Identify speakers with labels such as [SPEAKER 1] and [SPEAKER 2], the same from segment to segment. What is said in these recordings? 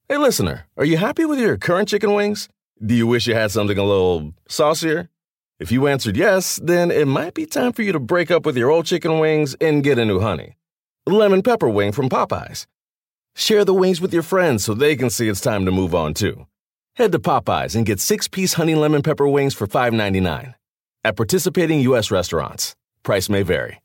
[SPEAKER 1] Hey, listener, are you happy with your current chicken wings? Do you wish you had something a little saucier? If you answered yes, then it might be time for you to break up with your old chicken wings and get a new honey. Lemon pepper wing from Popeyes. Share the wings with your friends so they can see it's time to move on too. Head to Popeyes and get 6-piece honey lemon pepper wings for $5.99. At participating U.S. restaurants. Price may vary.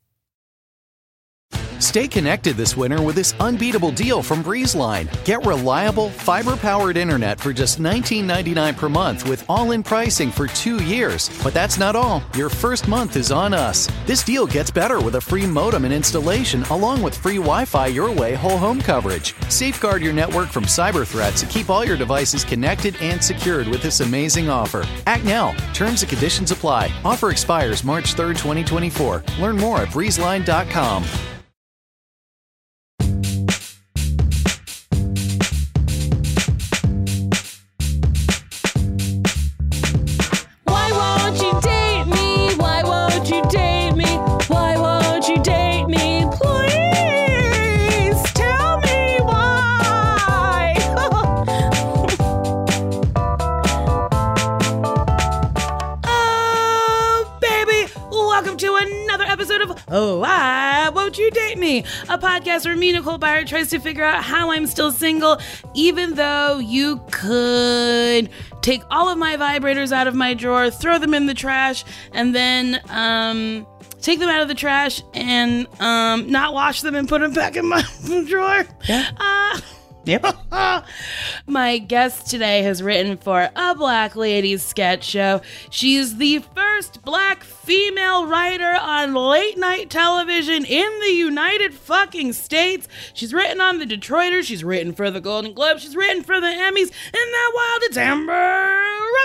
[SPEAKER 2] Stay connected this winter with this unbeatable deal from BreezeLine. Get reliable, fiber-powered internet for just $19.99 per month with all-in pricing for 2 years. But that's not all. Your first month is on us. This deal gets better with a free modem and installation, along with free Wi-Fi your way whole home coverage. Safeguard your network from cyber threats and keep all your devices connected and secured with this amazing offer. Act now. Terms and conditions apply. Offer expires March 3rd, 2024. Learn more at breezeline.com.
[SPEAKER 3] Oh, Why Won't You Date Me? A podcast where me, Nicole Byer, tries to figure out how I'm still single, even though you could take all of my vibrators out of my drawer, throw them in the trash, and then take them out of the trash and not wash them and put them back in my drawer. Yeah.
[SPEAKER 4] Yep.
[SPEAKER 3] My guest today has written for a Black Ladies sketch show. She's the first Black female writer on late night television in the United fucking States. She's written on the Detroiters. She's written for the Golden Globes. She's written for the Emmys. And that wild, it's Amber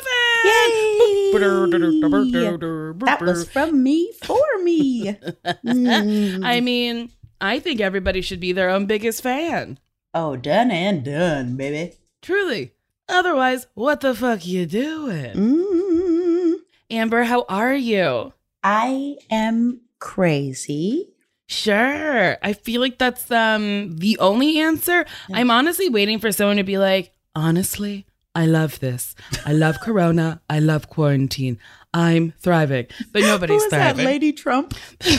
[SPEAKER 3] Ruffin.
[SPEAKER 4] That was from me for me.
[SPEAKER 3] I mean, I think everybody should be their own biggest fan.
[SPEAKER 4] Oh, done and done, baby.
[SPEAKER 3] Truly. Otherwise, what the fuck you doing? Amber, how are you?
[SPEAKER 4] I am crazy.
[SPEAKER 3] Sure. I feel like that's the only answer. Yeah. I'm honestly waiting for someone to be like, honestly, I love this. I love Corona. I love quarantine. I'm thriving. But nobody's
[SPEAKER 4] Who is
[SPEAKER 3] thriving.
[SPEAKER 4] That Lady Trump?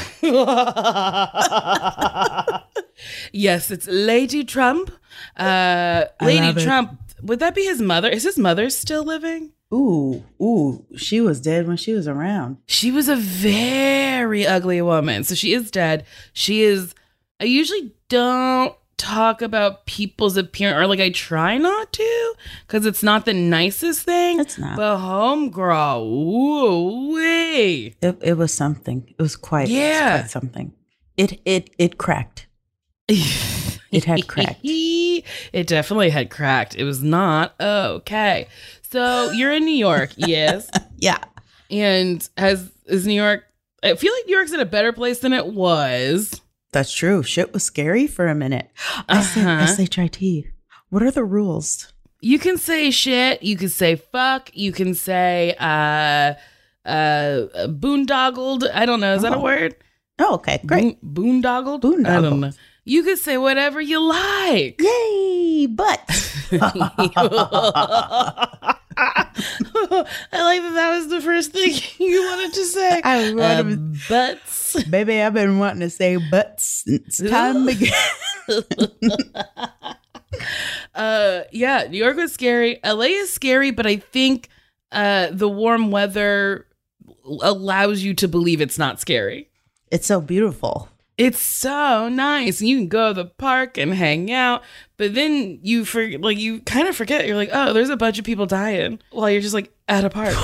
[SPEAKER 3] Yes, it's Lady Trump. Lady Trump. Would that be his mother? Is his mother still living?
[SPEAKER 4] Ooh, she was dead when she was around.
[SPEAKER 3] She was a very ugly woman. So she is dead. She is, I usually don't talk about people's appearance, or like I try not to, because it's not the nicest thing.
[SPEAKER 4] It's not.
[SPEAKER 3] But homegirl, ooh wee.
[SPEAKER 4] It was something. It was quite something. It cracked. It had cracked.
[SPEAKER 3] It definitely had cracked. It was not okay. So you're in New York, yes?
[SPEAKER 4] Yeah.
[SPEAKER 3] And is New York, I feel like New York's in a better place than it was.
[SPEAKER 4] That's true. Shit was scary for a minute. I said SHIT. What are the rules?
[SPEAKER 3] You can say shit. You can say fuck. You can say boondoggled. I don't know. Is that a word?
[SPEAKER 4] Oh, okay. Great.
[SPEAKER 3] Boondoggled?
[SPEAKER 4] Boondoggled.
[SPEAKER 3] I don't know. You could say whatever you like.
[SPEAKER 4] Yay, but.
[SPEAKER 3] I like that was the first thing you wanted to say.
[SPEAKER 4] I wanted
[SPEAKER 3] butts.
[SPEAKER 4] Baby, I've been wanting to say butts. It's time again.
[SPEAKER 3] Yeah, New York was scary. LA is scary, but I think the warm weather allows you to believe it's not scary.
[SPEAKER 4] It's so beautiful.
[SPEAKER 3] It's so nice. You can go to the park and hang out, but then you kind of forget. You're like, oh, there's a bunch of people dying while you're just like at a park.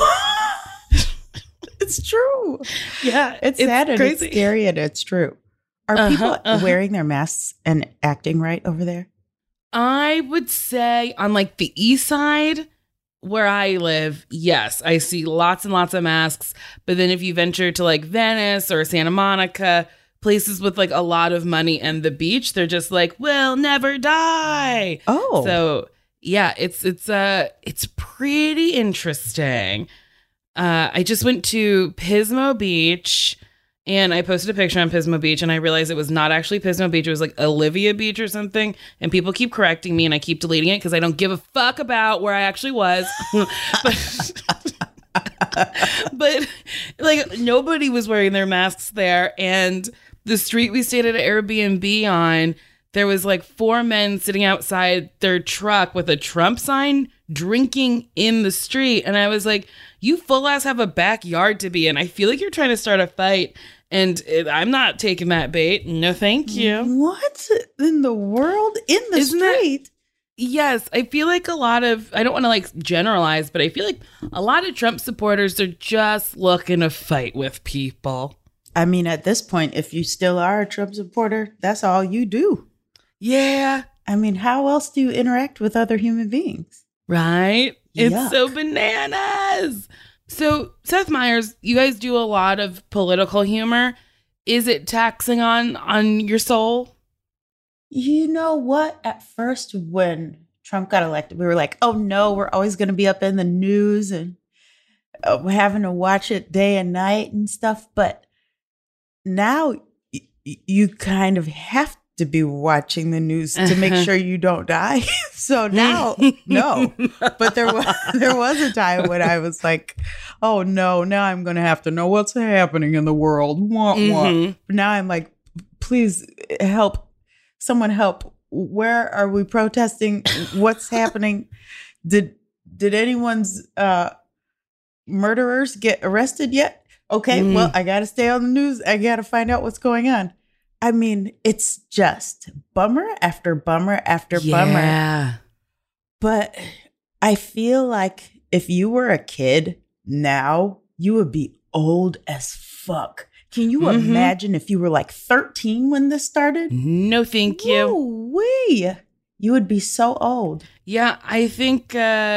[SPEAKER 4] It's true.
[SPEAKER 3] Yeah.
[SPEAKER 4] It's sad and
[SPEAKER 3] crazy.
[SPEAKER 4] It's scary and it's true. Are people wearing their masks and acting right over there?
[SPEAKER 3] I would say on like the east side where I live, yes, I see lots and lots of masks. But then if you venture to like Venice or Santa Monica, places with like a lot of money and the beach, they're just like, we'll never die.
[SPEAKER 4] Oh.
[SPEAKER 3] So yeah, it's pretty interesting. I just went to Pismo Beach And I posted a picture on Pismo Beach, and I realized it was not actually Pismo Beach. It was like Olivia Beach or something. And people keep correcting me, and I keep deleting it because I don't give a fuck about where I actually was. but like nobody was wearing their masks there. And the street we stayed at an Airbnb on, there was like 4 men sitting outside their truck with a Trump sign drinking in the street. And I was like, you full ass have a backyard to be in. I feel like you're trying to start a fight. And I'm not taking that bait. No, thank you.
[SPEAKER 4] What in the world? In the street?
[SPEAKER 3] Yes. I feel like a lot of, I don't want to like generalize, but I feel like a lot of Trump supporters are just looking to fight with people.
[SPEAKER 4] I mean, at this point, if you still are a Trump supporter, that's all you do.
[SPEAKER 3] Yeah.
[SPEAKER 4] I mean, how else do you interact with other human beings?
[SPEAKER 3] Right?
[SPEAKER 4] Yuck.
[SPEAKER 3] It's so bananas. So, Seth Meyers, you guys do a lot of political humor. Is it taxing on your soul?
[SPEAKER 4] You know what? At first, when Trump got elected, we were like, oh no, we're always going to be up in the news and we're having to watch it day and night and stuff. But now you kind of have to be watching the news to make sure you don't die. So now, no. But there was a time when I was like, oh no, now I'm going to have to know what's happening in the world. But now I'm like, please help. Someone help. Where are we protesting? What's happening? Did anyone's murderers get arrested yet? Okay, well, I got to stay on the news. I got to find out what's going on. I mean, it's just bummer after bummer after bummer. But I feel like if you were a kid now, you would be old as fuck. Can you imagine if you were like 13 when this started?
[SPEAKER 3] No, thank you.
[SPEAKER 4] Woo-wee. You would be so old.
[SPEAKER 3] Yeah, I think,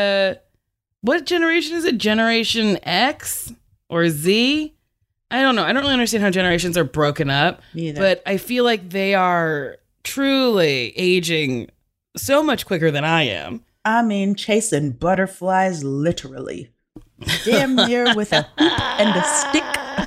[SPEAKER 3] what generation is it? Generation X or Z? I don't know. I don't really understand how generations are broken up. Me either. But I feel like they are truly aging so much quicker than I am.
[SPEAKER 4] I mean, chasing butterflies literally. Damn near with a hoop and a stick.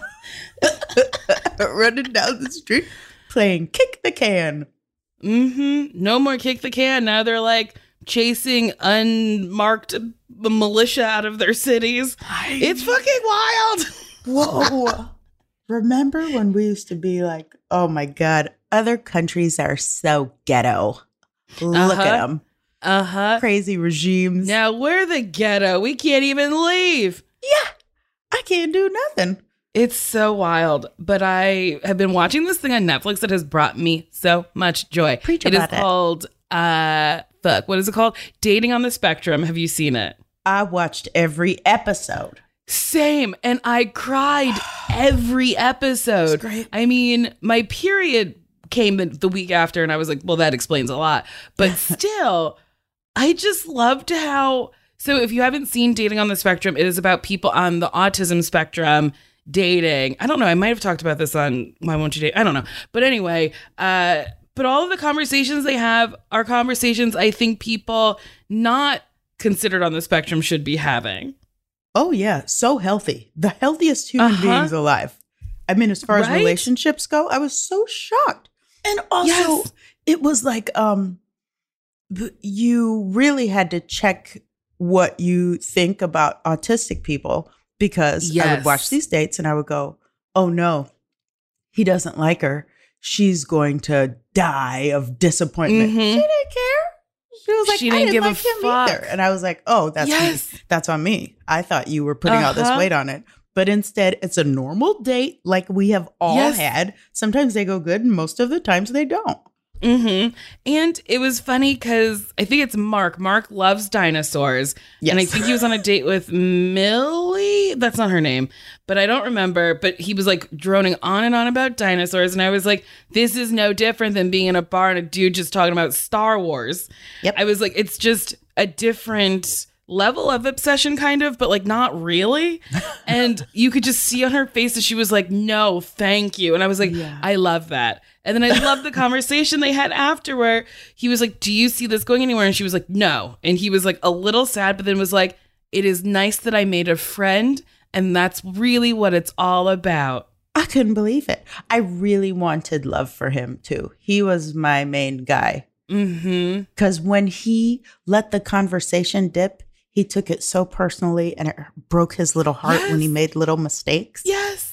[SPEAKER 4] Running down the street playing kick the can.
[SPEAKER 3] No more kick the can. Now they're like chasing unmarked militia out of their cities. It's fucking wild.
[SPEAKER 4] Whoa. Remember when we used to be like, oh my God, other countries are so ghetto. Look at them. Crazy regimes.
[SPEAKER 3] Now we're the ghetto. We can't even leave.
[SPEAKER 4] Yeah. I can't do nothing.
[SPEAKER 3] It's so wild. But I have been watching this thing on Netflix that has brought me so much joy.
[SPEAKER 4] Preach about it.
[SPEAKER 3] It is called, what is it called? Dating on the Spectrum. Have you seen it?
[SPEAKER 4] I watched every episode.
[SPEAKER 3] Same. And I cried every episode.
[SPEAKER 4] It's great.
[SPEAKER 3] I mean, my period came the week after and I was like, well, that explains a lot. But still, I just loved how... So if you haven't seen Dating on the Spectrum, it is about people on the autism spectrum dating. I don't know. I might have talked about this on Why Won't You Date? I don't know. But anyway, but all of the conversations they have are conversations I think people not considered on the spectrum should be having.
[SPEAKER 4] Oh, yeah. So healthy. The healthiest human beings alive. I mean, as far as relationships go, I was so shocked. And also, it was like, you really had to check what you think about autistic people because I would watch these dates and I would go, oh, no, he doesn't like her. She's going to die of disappointment. She didn't care. She was like,
[SPEAKER 3] she didn't give
[SPEAKER 4] like
[SPEAKER 3] a fuck.
[SPEAKER 4] either. And I was like, oh, that's me. That's on me. I thought you were putting all this weight on it. But instead, it's a normal date like we have all had. Sometimes they go good and most of the times they don't.
[SPEAKER 3] And it was funny because I think it's Mark. Mark loves dinosaurs. Yes. And I think he was on a date with Millie. That's not her name, but I don't remember. But he was like droning on and on about dinosaurs. And I was like, this is no different than being in a bar and a dude just talking about Star Wars. Yep. I was like, it's just a different level of obsession kind of, but like not really. And you could just see on her face that she was like, no, thank you. And I was like, I love that. And then I loved the conversation they had after where he was like, do you see this going anywhere? And she was like, no. And he was like a little sad, but then was like, it is nice that I made a friend. And that's really what it's all about.
[SPEAKER 4] I couldn't believe it. I really wanted love for him too. He was my main guy. Because when he let the conversation dip, he took it so personally and it broke his little heart when he made little mistakes.
[SPEAKER 3] Yes.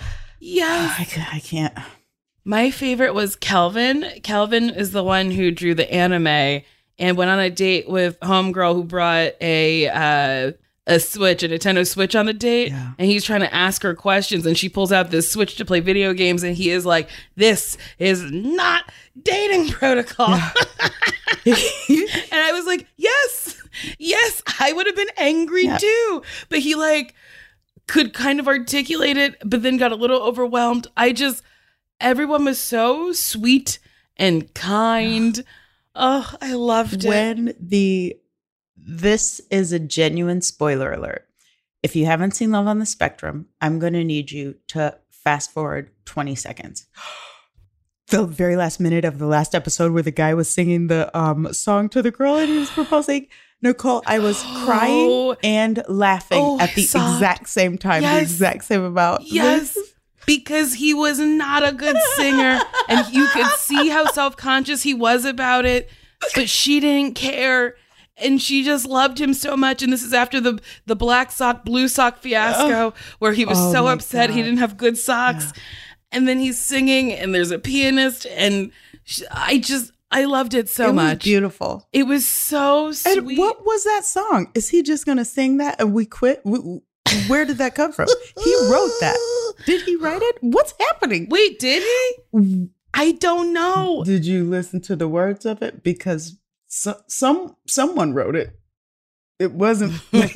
[SPEAKER 4] I can't.
[SPEAKER 3] My favorite was Kelvin. Kelvin is the one who drew the anime and went on a date with homegirl who brought a Switch, a Nintendo Switch on the date.
[SPEAKER 4] Yeah. And
[SPEAKER 3] he's trying to ask her questions and she pulls out this Switch to play video games and he is like, this is not dating protocol. Yeah. And I was like, yes, I would have been angry too. But he like could kind of articulate it, but then got a little overwhelmed. Everyone was so sweet and kind. Oh, I loved it. This is a genuine spoiler alert. If you haven't seen Love on the Spectrum, I'm going to need you to fast forward 20 seconds. The very last minute of the last episode where the guy was singing the song to the girl and he was proposing. Nicole, I was crying and laughing at the exact same time, the exact same amount. Yes, because he was not a good singer and you could see how self-conscious he was about it, but she didn't care. And she just loved him so much. And this is after the black sock, blue sock fiasco where he was so upset he didn't have good socks. Yeah. And then he's singing and there's a pianist. And I loved it so much. It was
[SPEAKER 4] beautiful.
[SPEAKER 3] It was so sweet.
[SPEAKER 4] And what was that song? Is he just going to sing that and we quit? Where did that come from? He wrote that. Did he write it? What's happening?
[SPEAKER 3] Wait, did he? I don't know.
[SPEAKER 4] Did you listen to the words of it? Because someone wrote it. It wasn't.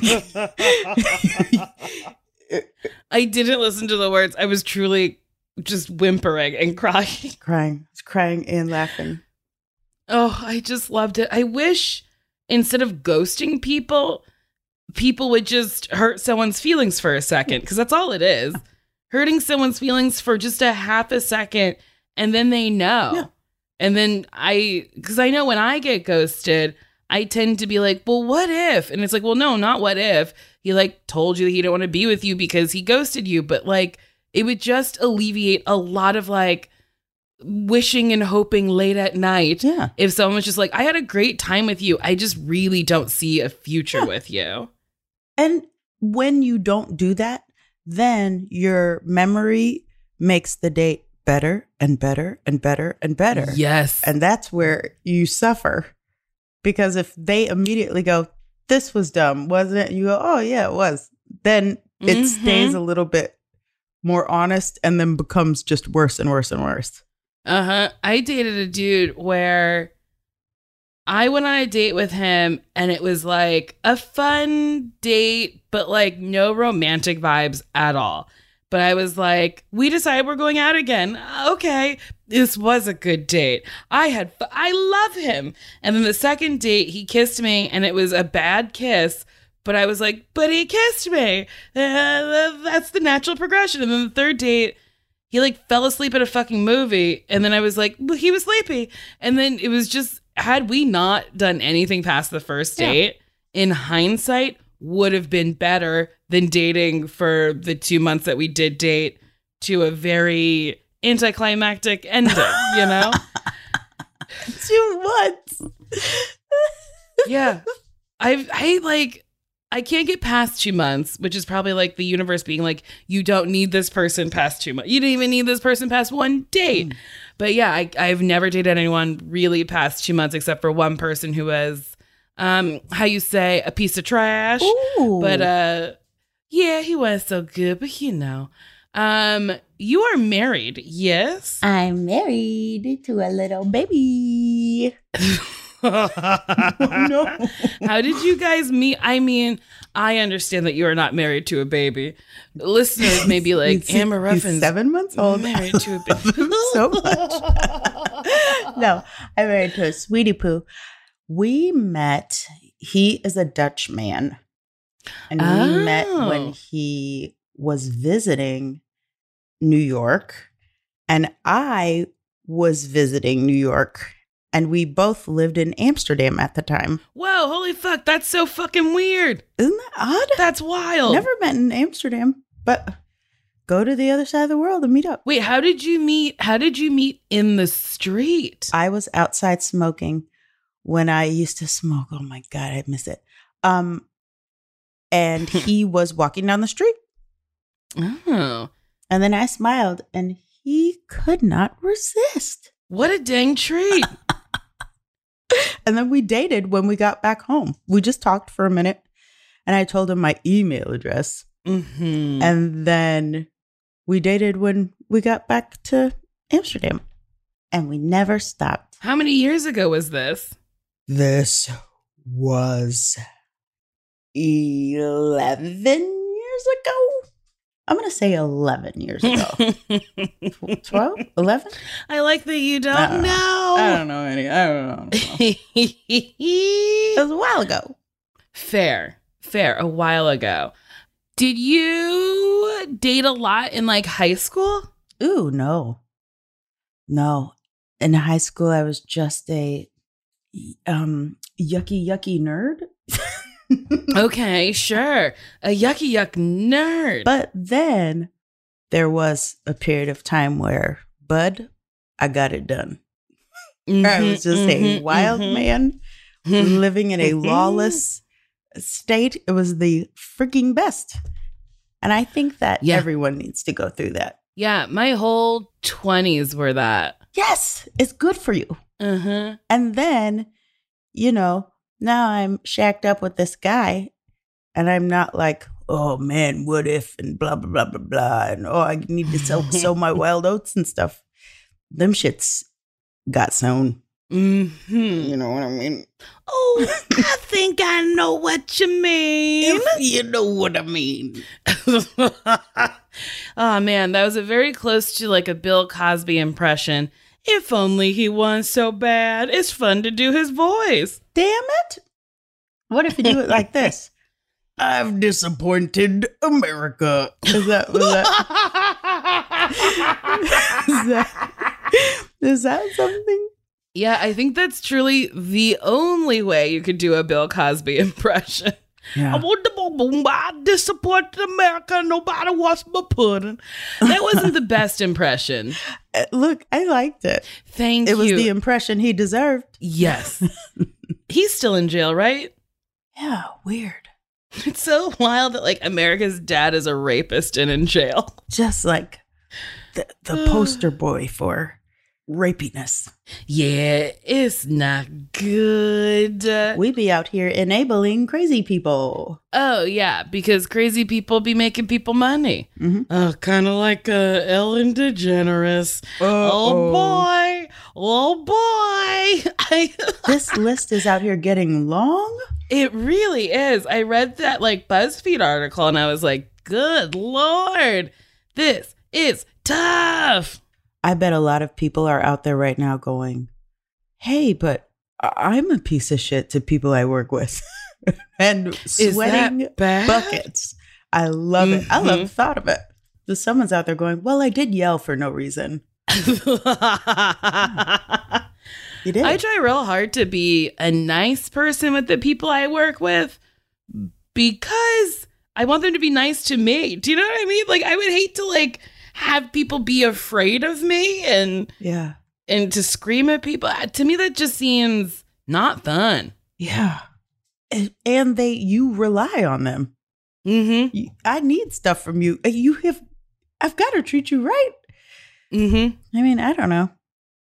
[SPEAKER 3] I didn't listen to the words. I was truly just whimpering and crying.
[SPEAKER 4] Crying and laughing.
[SPEAKER 3] Oh, I just loved it. I wish instead of ghosting people would just hurt someone's feelings for a second, because that's all it is. Hurting someone's feelings for just a half a second, and then they know. Yeah. And then because I know when I get ghosted, I tend to be like, well, what if? And it's like, well, no, not what if. He like told you that he didn't want to be with you because he ghosted you. But like, it would just alleviate a lot of like wishing and hoping late at night.
[SPEAKER 4] Yeah.
[SPEAKER 3] If someone was just like, I had a great time with you, I just really don't see a future with you.
[SPEAKER 4] And when you don't do that, then your memory makes the date better and better and better and better.
[SPEAKER 3] Yes.
[SPEAKER 4] And that's where you suffer. Because if they immediately go, this was dumb, wasn't it? You go, oh, yeah, it was. Then it stays a little bit more honest and then becomes just worse and worse and worse.
[SPEAKER 3] I dated a dude where I went on a date with him and it was like a fun date, but like no romantic vibes at all. But I was like, we decided we're going out again. Okay, this was a good date. I love him. And then the second date, he kissed me and it was a bad kiss. But I was like, but he kissed me. That's the natural progression. And then the third date, he like fell asleep at a fucking movie. And then I was like, well, he was sleepy. And then it was just, had we not done anything past the first date, in hindsight, would have been better than dating for the 2 months that we did date to a very anticlimactic ending, you know?
[SPEAKER 4] 2 months.
[SPEAKER 3] Yeah. I can't get past 2 months, which is probably like the universe being like, you don't need this person past 2 months. You didn't even need this person past one date. But yeah, I've never dated anyone really past 2 months except for one person who was, how you say, a piece of trash.
[SPEAKER 4] Ooh.
[SPEAKER 3] But yeah, he was so good, but you know. You are married, yes?
[SPEAKER 4] I'm married to a little baby. Oh, no.
[SPEAKER 3] How did you guys meet? I mean, I understand that you are not married to a baby. Listeners may be like, Amber Ruffin's
[SPEAKER 4] 7 months old,
[SPEAKER 3] married to a baby.
[SPEAKER 4] So much. No, I'm married to a sweetie poo. We met, he is a Dutch man. And we met when he was visiting New York. And I was visiting New York. And we both lived in Amsterdam at the time.
[SPEAKER 3] Whoa, holy fuck, that's so fucking weird.
[SPEAKER 4] Isn't that odd?
[SPEAKER 3] That's wild.
[SPEAKER 4] Never met in Amsterdam, but go to the other side of the world and meet up.
[SPEAKER 3] Wait, how did you meet? How did you meet in the street?
[SPEAKER 4] I was outside smoking when I used to smoke. Oh my God, I miss it. And he was walking down the street.
[SPEAKER 3] Oh.
[SPEAKER 4] And then I smiled and he could not resist.
[SPEAKER 3] What a dang treat.
[SPEAKER 4] And then we dated when we got back home. We just talked for a minute and I told him my email address.
[SPEAKER 3] Mm-hmm.
[SPEAKER 4] And then we dated when we got back to Amsterdam and we never stopped.
[SPEAKER 3] How many years ago was this?
[SPEAKER 4] This was 11 years ago. I'm going to say 11 years ago. 12? 11?
[SPEAKER 3] I like that you don't know.
[SPEAKER 4] I don't know any. I don't know. It was a while ago.
[SPEAKER 3] Fair. A while ago. Did you date a lot in like high school?
[SPEAKER 4] Ooh, no. No. In high school, I was just a yucky nerd.
[SPEAKER 3] Okay, sure. A yucky yuck nerd.
[SPEAKER 4] But then there was a period of time where, bud, I got it done. I was just a wild man living in a lawless state. It was the freaking best. And I think that everyone needs to go through that.
[SPEAKER 3] Yeah, my whole 20s were that.
[SPEAKER 4] Yes, it's good for you.
[SPEAKER 3] Uh-huh.
[SPEAKER 4] And then, now I'm shacked up with this guy and I'm not like, oh man, what if and blah, blah, blah, blah, blah. And I need to sow my wild oats and stuff. Them shits got sown.
[SPEAKER 3] Mm-hmm.
[SPEAKER 4] You know what I mean?
[SPEAKER 3] Oh, I think I know what you mean.
[SPEAKER 4] If you know what I mean.
[SPEAKER 3] Oh man, that was a very close to like a Bill Cosby impression. If only he wasn't so bad. It's fun to do his voice.
[SPEAKER 4] Damn it. What if you do it like this? I've disappointed America. Is that something?
[SPEAKER 3] Yeah, I think that's truly the only way you could do a Bill Cosby impression.
[SPEAKER 4] Yeah.
[SPEAKER 3] I disappointed America. Nobody wants my pudding. That wasn't the best impression.
[SPEAKER 4] Look, I liked it.
[SPEAKER 3] Thank you.
[SPEAKER 4] It was the impression he deserved.
[SPEAKER 3] Yes. He's still in jail, right?
[SPEAKER 4] Yeah, weird.
[SPEAKER 3] It's so wild that like America's dad is a rapist and in jail.
[SPEAKER 4] Just like the poster boy for rapiness.
[SPEAKER 3] Yeah, it's not good.
[SPEAKER 4] We be out here enabling crazy people.
[SPEAKER 3] Oh, yeah, because crazy people be making people money.
[SPEAKER 4] Mm-hmm.
[SPEAKER 3] Oh, kind of like Ellen DeGeneres. Oh, boy.
[SPEAKER 4] This list is out here getting long.
[SPEAKER 3] It really is. I read that like BuzzFeed article and I was like, good Lord, this is tough.
[SPEAKER 4] I bet a lot of people are out there right now going, hey, but I'm a piece of shit to people I work with. And sweating buckets. I love it. I love the thought of it. So someone's out there going, well, I did yell for no reason. You did.
[SPEAKER 3] I try real hard to be a nice person with the people I work with because I want them to be nice to me. Do you know what I mean? Like, I would hate to like have people be afraid of me and to scream at people. To me, that just seems not fun.
[SPEAKER 4] Yeah. And you rely on them.
[SPEAKER 3] Mm-hmm.
[SPEAKER 4] I need stuff from you. I've got to treat you right.
[SPEAKER 3] Mm-hmm.
[SPEAKER 4] I mean, I don't know.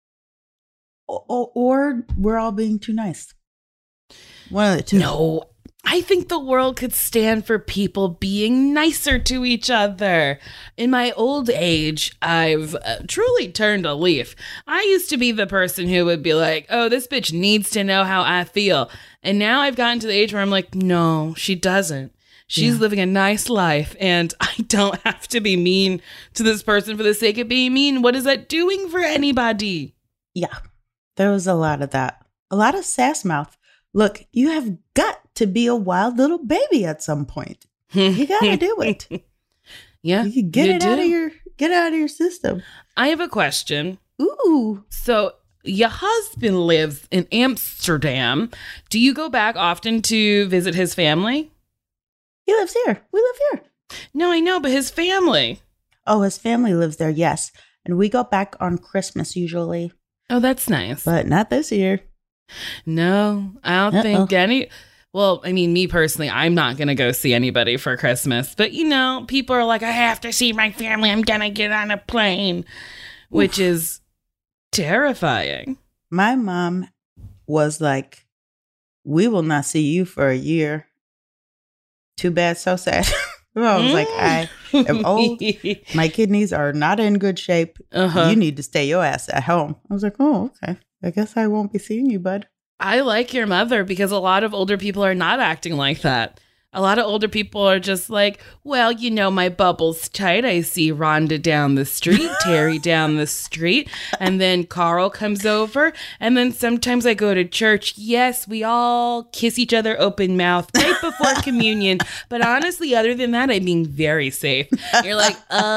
[SPEAKER 4] Or we're all being too nice. One of the two.
[SPEAKER 3] No, I think the world could stand for people being nicer to each other. In my old age, I've truly turned a leaf. I used to be the person who would be like, oh, this bitch needs to know how I feel. And now I've gotten to the age where I'm like, no, she doesn't. She's living a nice life and I don't have to be mean to this person for the sake of being mean. What is that doing for anybody?
[SPEAKER 4] Yeah, there was a lot of that. A lot of sass mouth. Look, you have got to be a wild little baby at some point. You got to do it.
[SPEAKER 3] Yeah.
[SPEAKER 4] You can get it out of your system.
[SPEAKER 3] I have a question.
[SPEAKER 4] Ooh.
[SPEAKER 3] So your husband lives in Amsterdam. Do you go back often to visit his family?
[SPEAKER 4] He lives here. We live here.
[SPEAKER 3] No, I know, but his family.
[SPEAKER 4] Oh, his family lives there, yes. And we go back on Christmas usually.
[SPEAKER 3] Oh, that's nice.
[SPEAKER 4] But not this year.
[SPEAKER 3] No, I don't think any. Well, I mean, me personally, I'm not going to go see anybody for Christmas. But, people are like, I have to see my family. I'm going to get on a plane, which is terrifying.
[SPEAKER 4] My mom was like, we will not see you for a year. Too bad, so sad. I was like, I am old. My kidneys are not in good shape. You need to stay your ass at home. I was like, oh, okay. I guess I won't be seeing you, bud.
[SPEAKER 3] I like your mother because a lot of older people are not acting like that. A lot of older people are just like, well, my bubble's tight. I see Rhonda down the street, Terry down the street, and then Carl comes over. And then sometimes I go to church. Yes, we all kiss each other open mouth right before communion. But honestly, other than that, I'm being very safe. You're like,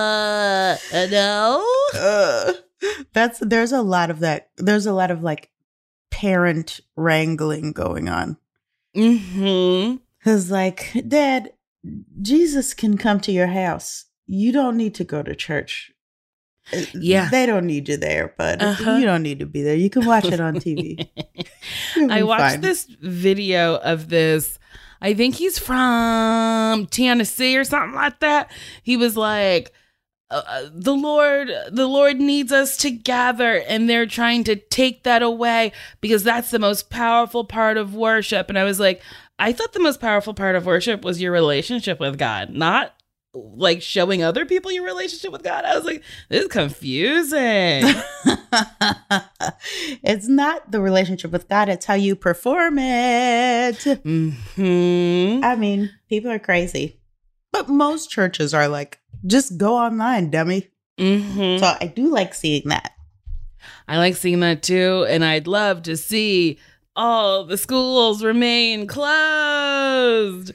[SPEAKER 3] no?
[SPEAKER 4] There's a lot of that. There's a lot of like parent wrangling going on.
[SPEAKER 3] Mm-hmm.
[SPEAKER 4] Because like, Dad, Jesus can come to your house. You don't need to go to church.
[SPEAKER 3] Yeah.
[SPEAKER 4] They don't need you there, but you don't need to be there. You can watch it on TV.
[SPEAKER 3] I watched this video of this. I think he's from Tennessee or something like that. He was like, the Lord needs us to gather, and they're trying to take that away because that's the most powerful part of worship. And I was like, I thought the most powerful part of worship was your relationship with God, not like showing other people your relationship with God. I was like, this is confusing.
[SPEAKER 4] It's not the relationship with God. It's how you perform it.
[SPEAKER 3] Mm-hmm.
[SPEAKER 4] I mean, people are crazy. But most churches are like, just go online, dummy.
[SPEAKER 3] Mm-hmm.
[SPEAKER 4] So I do like seeing that.
[SPEAKER 3] I like seeing that too. And I'd love to see all the schools remain closed.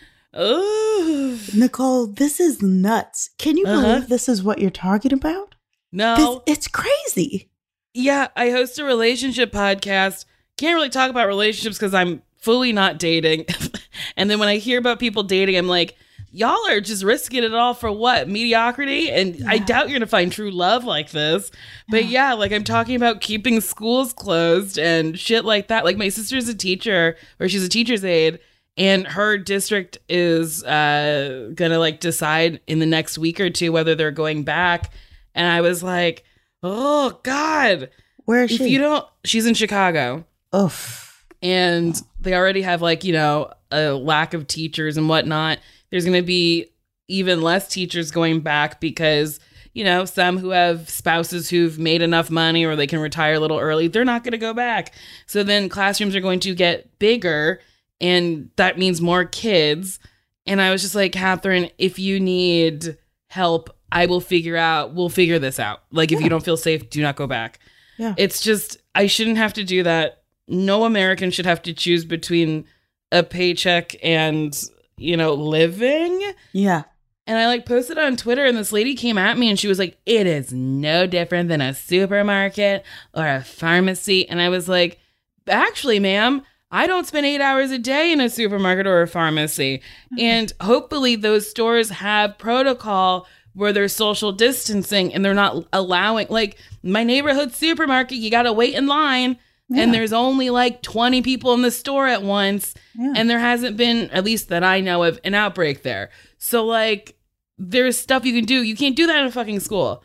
[SPEAKER 3] Ooh.
[SPEAKER 4] Nicole, this is nuts. Can you believe this is what you're talking about?
[SPEAKER 3] No.
[SPEAKER 4] It's crazy.
[SPEAKER 3] Yeah, I host a relationship podcast. Can't really talk about relationships because I'm fully not dating. And then when I hear about people dating, I'm like, y'all are just risking it all for what? Mediocrity? And I doubt you're going to find true love like this. But yeah, like I'm talking about keeping schools closed and shit like that. Like my sister's a teacher, or she's a teacher's aide, and her district is going to like decide in the next week or two whether they're going back. And I was like, oh God.
[SPEAKER 4] Where is she?
[SPEAKER 3] She's in Chicago.
[SPEAKER 4] Oof.
[SPEAKER 3] And they already have like, a lack of teachers and whatnot. There's going to be even less teachers going back because, some who have spouses who've made enough money or they can retire a little early, they're not going to go back. So then classrooms are going to get bigger, and that means more kids. And I was just like, Catherine, if you need help, we'll figure this out. Like, if you don't feel safe, do not go back.
[SPEAKER 4] Yeah.
[SPEAKER 3] It's just, I shouldn't have to do that. No American should have to choose between a paycheck and living.
[SPEAKER 4] Yeah.
[SPEAKER 3] And I like posted on Twitter, and this lady came at me and she was like, it is no different than a supermarket or a pharmacy. And I was like, actually, ma'am, I don't spend 8 hours a day in a supermarket or a pharmacy. And hopefully those stores have protocol where there's social distancing and they're not allowing, like my neighborhood supermarket, you got to wait in line. Yeah. And there's only like 20 people in the store at once. Yeah. And there hasn't been, at least that I know of, an outbreak there. So like, there's stuff you can do. You can't do that in a fucking school.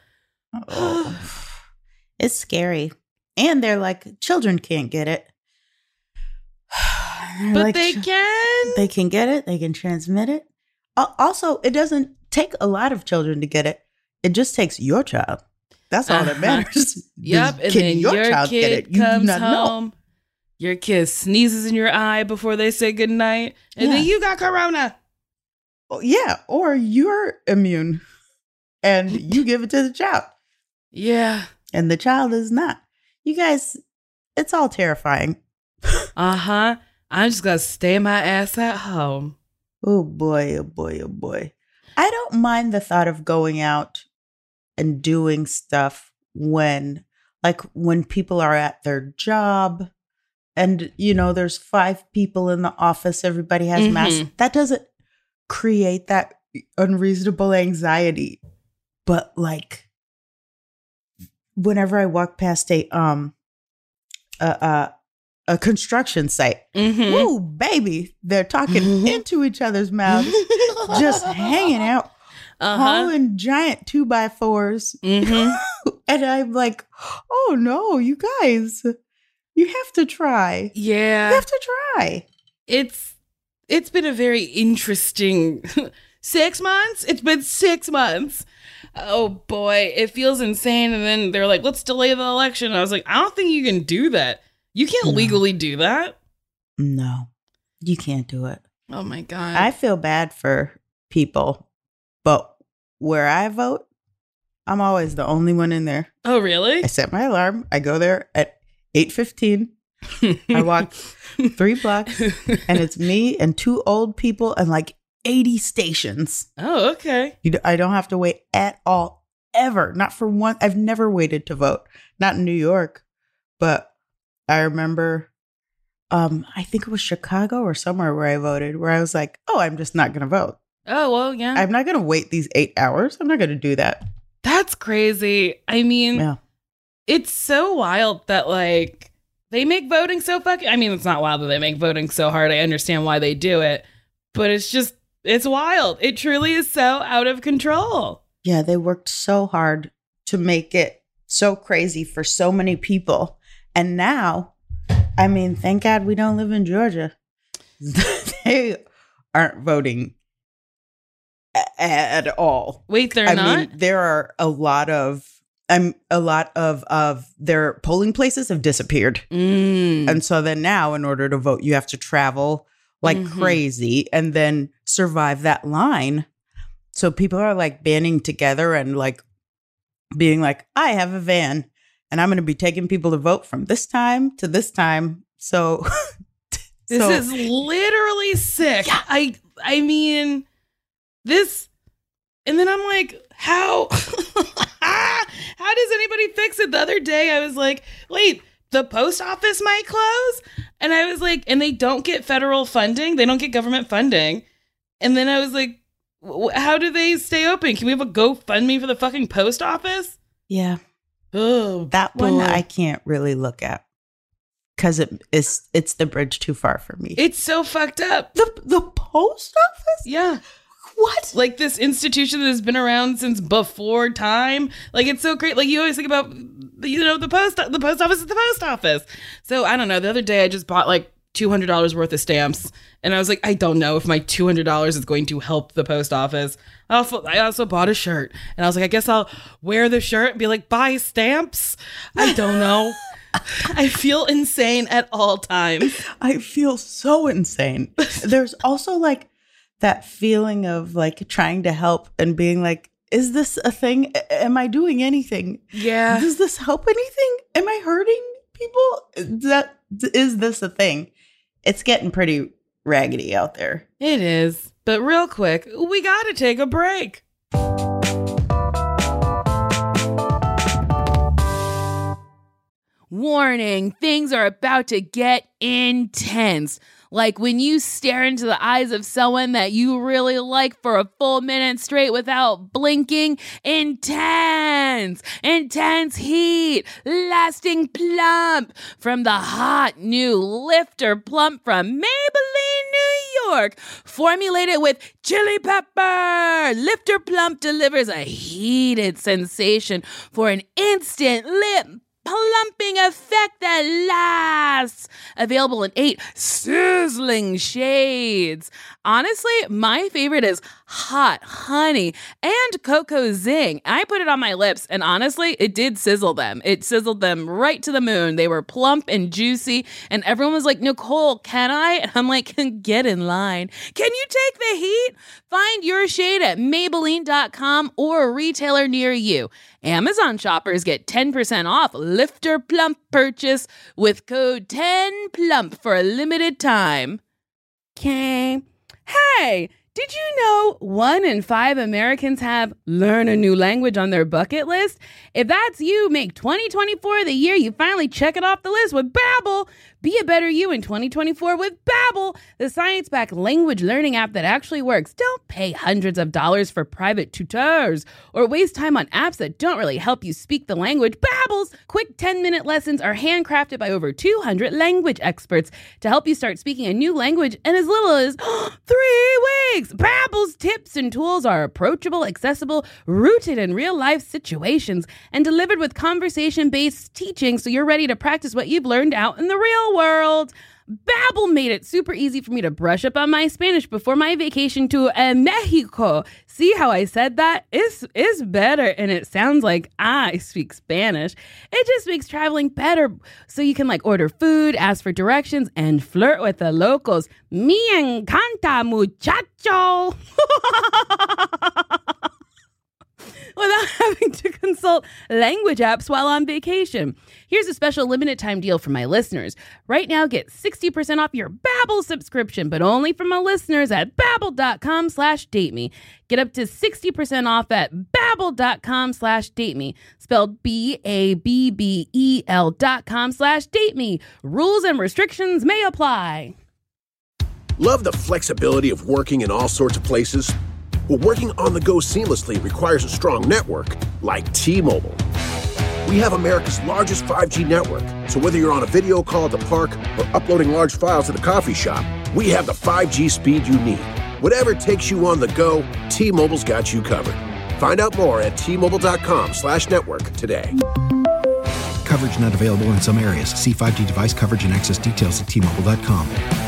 [SPEAKER 4] It's scary. And they're like, children can't get it.
[SPEAKER 3] But like, they can.
[SPEAKER 4] They can get it. They can transmit it. Also, it doesn't take a lot of children to get it. It just takes your child. That's all that matters.
[SPEAKER 3] Yep. And then your child kid comes home. Your kid sneezes in your eye before they say goodnight. And then you got corona.
[SPEAKER 4] Yeah. Or you're immune and you give it to the child.
[SPEAKER 3] Yeah.
[SPEAKER 4] And the child is not. You guys, it's all terrifying.
[SPEAKER 3] Uh-huh. I'm just going to stay my ass at home.
[SPEAKER 4] Oh boy, oh boy, oh boy. I don't mind the thought of going out and doing stuff when people are at their job and, there's 5 people in the office, everybody has masks. That doesn't create that unreasonable anxiety. but like whenever I walk past a construction site, ooh, baby, they're talking into each other's mouths, just hanging out, hauling giant 2x4s. And I'm like, oh no, you guys, you have to try.
[SPEAKER 3] Yeah.
[SPEAKER 4] You have to try.
[SPEAKER 3] It's been a very interesting 6 months. It's been 6 months. Oh boy, it feels insane. And then they're like, let's delay the election. I was like, I don't think you can do that. You can't legally do that.
[SPEAKER 4] No, you can't do it.
[SPEAKER 3] Oh my God.
[SPEAKER 4] I feel bad for people, but where I vote, I'm always the only one in there.
[SPEAKER 3] Oh, really?
[SPEAKER 4] I set my alarm. I go there at 8:15. I walk 3 blocks, and it's me and 2 old people and like 80 stations.
[SPEAKER 3] Oh, okay.
[SPEAKER 4] I don't have to wait at all, ever. Not for one. I've never waited to vote. Not in New York, but I remember, I think it was Chicago or somewhere where I voted, where I was like, oh, I'm just not going to vote.
[SPEAKER 3] Oh, well, yeah.
[SPEAKER 4] I'm not going to wait these 8 hours. I'm not going to do that.
[SPEAKER 3] That's crazy. I mean, It's so wild that like they make voting so fucking, I mean, it's not wild that they make voting so hard. I understand why they do it, but it's wild. It truly is so out of control.
[SPEAKER 4] Yeah, they worked so hard to make it so crazy for so many people. And now, I mean, thank God we don't live in Georgia. They aren't voting at all.
[SPEAKER 3] Wait, they're not?
[SPEAKER 4] I mean, there are a lot of their polling places have disappeared. And so then now, in order to vote, you have to travel like crazy and then survive that line. So people are like banding together and like being like, I have a van and I'm going to be taking people to vote from this time to this time. So
[SPEAKER 3] this is literally sick. Yeah. I mean, this, and then I'm like, how does anybody fix it? The other day I was like, wait, the post office might close? And I was like, and they don't get federal funding. They don't get government funding. And then I was like, how do they stay open? Can we have a GoFundMe for the fucking post office?
[SPEAKER 4] Yeah.
[SPEAKER 3] Oh,
[SPEAKER 4] that one I can't really look at because it's the bridge too far for me.
[SPEAKER 3] It's so fucked up.
[SPEAKER 4] The post office?
[SPEAKER 3] Yeah.
[SPEAKER 4] What?
[SPEAKER 3] Like this institution that has been around since before time. Like it's so great. Like you always think about, the post office is the post office. So I don't know. The other day I just bought like $200 worth of stamps, and I was like, I don't know if my $200 is going to help the post office. I also bought a shirt, and I was like, I guess I'll wear the shirt and be like, buy stamps. I don't know. I feel insane at all times.
[SPEAKER 4] I feel so insane. There's also like that feeling of like trying to help and being like, is this a thing? Am I doing anything?
[SPEAKER 3] Yeah.
[SPEAKER 4] Does this help anything? Am I hurting people? Is this a thing? It's getting pretty raggedy out there.
[SPEAKER 3] It is. But real quick, we got to take a break. Warning, things are about to get intense. Like when you stare into the eyes of someone that you really like for a full minute straight without blinking. Intense heat, lasting plump from the hot new Lifter Plump from Maybelline, New York. Formulated with chili pepper, Lifter Plump delivers a heated sensation for an instant lip plumping effect that lasts. Available in 8 sizzling shades. Honestly, my favorite is Hot Honey and Cocoa Zing. I put it on my lips, and honestly, it did sizzle them. It sizzled them right to the moon. They were plump and juicy, and everyone was like, Nicole, can I? And I'm like, get in line. Can you take the heat? Find your shade at Maybelline.com or a retailer near you. Amazon shoppers get 10% off Lifter Plump purchase with code 10PLUMP for a limited time. Okay. Hey, Did you know 1 in 5 Americans have learn a new language on their bucket list? If that's you, make 2024 the year you finally check it off the list with Babbel. Be a better you in 2024 with Babbel, the science-backed language learning app that actually works. Don't pay hundreds of dollars for private tutors or waste time on apps that don't really help you speak the language. Babbel's quick 10-minute lessons are handcrafted by over 200 language experts to help you start speaking a new language in as little as 3 weeks. Babbel's tips and tools are approachable, accessible, rooted in real-life situations, and delivered with conversation-based teaching so you're ready to practice what you've learned out in the real world. Babbel made it super easy for me to brush up on my Spanish before my vacation to Mexico. See how I said that? It's better, and it sounds like I speak Spanish. It just makes traveling better, so you can order food, ask for directions, and flirt with the locals. Me encanta, muchacho. Without having to consult language apps while on vacation. Here's a special limited time deal for my listeners. Right now, get 60% off your Babbel subscription, but only for my listeners at Babbel.com/dateme. Get up to 60% off at Babbel.com/dateme. Spelled BABBEL.com/dateme. Rules and restrictions may apply.
[SPEAKER 5] Love the flexibility of working in all sorts of places? Well, working on the go seamlessly requires a strong network like T-Mobile. We have America's largest 5G network, so whether you're on a video call at the park or uploading large files at a coffee shop, we have the 5G speed you need. Whatever takes you on the go, T-Mobile's got you covered. Find out more at T-Mobile.com/network today.
[SPEAKER 6] Coverage not available in some areas. See 5G device coverage and access details at T-Mobile.com.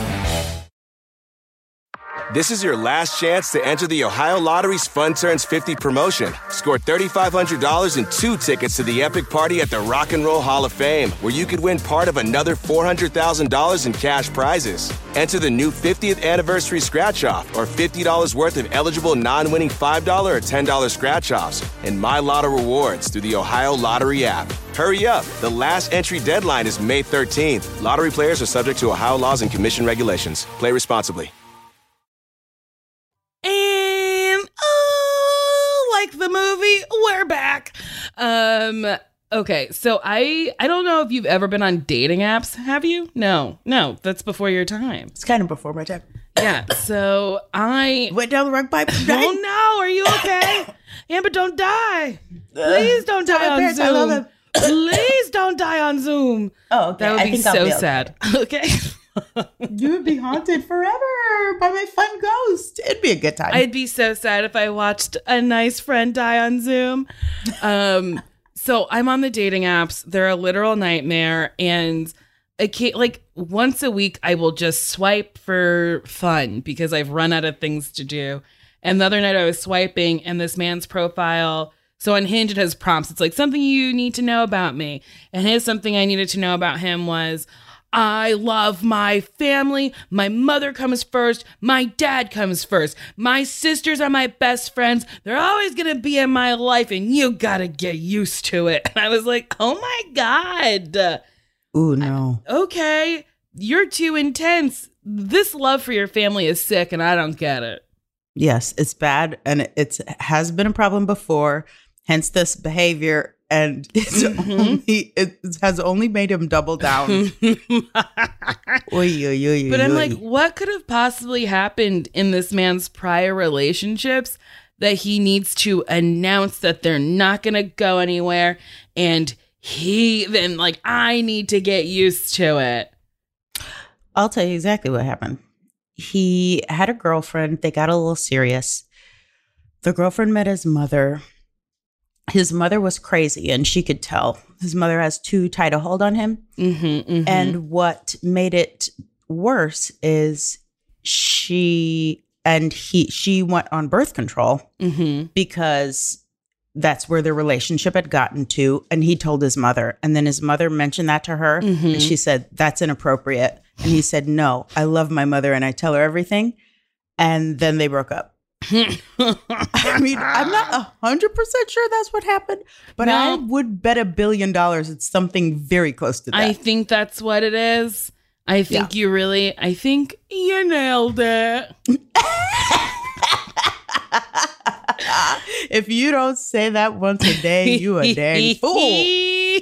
[SPEAKER 7] This is your last chance to enter the Ohio Lottery's Fun Turns 50 promotion. Score $3,500 and 2 tickets to the epic party at the Rock and Roll Hall of Fame, where you could win part of another $400,000 in cash prizes. Enter the new 50th anniversary scratch-off or $50 worth of eligible non-winning $5 or $10 scratch-offs and My Lotto rewards through the Ohio Lottery app. Hurry up. The last entry deadline is May 13th. Lottery players are subject to Ohio laws and commission regulations. Play responsibly.
[SPEAKER 3] And like the movie, we're back. Okay, so I don't know if you've ever been on dating apps. Have you? No, that's before your time.
[SPEAKER 4] It's kind of before my time.
[SPEAKER 3] Yeah, so I
[SPEAKER 4] went down the wrong pipe.
[SPEAKER 3] Oh no, are you okay? Amber, don't die. Please don't die on
[SPEAKER 4] parents,
[SPEAKER 3] Zoom.
[SPEAKER 4] I love them.
[SPEAKER 3] Please don't die on Zoom.
[SPEAKER 4] Oh, okay.
[SPEAKER 3] That would be so sad. Okay.
[SPEAKER 4] You would be haunted forever by my fun ghost. It'd be a good time.
[SPEAKER 3] I'd be so sad if I watched a nice friend die on Zoom. So I'm on the dating apps. They're a literal nightmare. And once a week, I will just swipe for fun because I've run out of things to do. And the other night I was swiping and this man's profile. So on Hinge, it has prompts. It's like something you need to know about me. And his something I needed to know about him was, I love my family. My mother comes first. My dad comes first. My sisters are my best friends. They're always going to be in my life, and you got to get used to it. And I was like, oh my God.
[SPEAKER 4] Ooh, no.
[SPEAKER 3] Okay, you're too intense. This love for your family is sick, and I don't get it.
[SPEAKER 4] Yes, it's bad, and it has been a problem before, hence this behavior. And it has only made him double down.
[SPEAKER 3] But I'm like, what could have possibly happened in this man's prior relationships that he needs to announce that they're not going to go anywhere? And I need to get used to it.
[SPEAKER 4] I'll tell you exactly what happened. He had a girlfriend. They got a little serious. The girlfriend met his mother. His mother was crazy, and she could tell. His mother has too tight a hold on him. And what made it worse is she went on birth control because that's where their relationship had gotten to. And he told his mother. And then his mother mentioned that to her. And she said, that's inappropriate. And he said, no, I love my mother and I tell her everything. And then they broke up. I mean, I'm not 100% sure that's what happened, but no. I would bet $1 billion it's something very close to that.
[SPEAKER 3] I think that's what it is. I think you nailed it.
[SPEAKER 4] If you don't say that once a day, you a dang fool.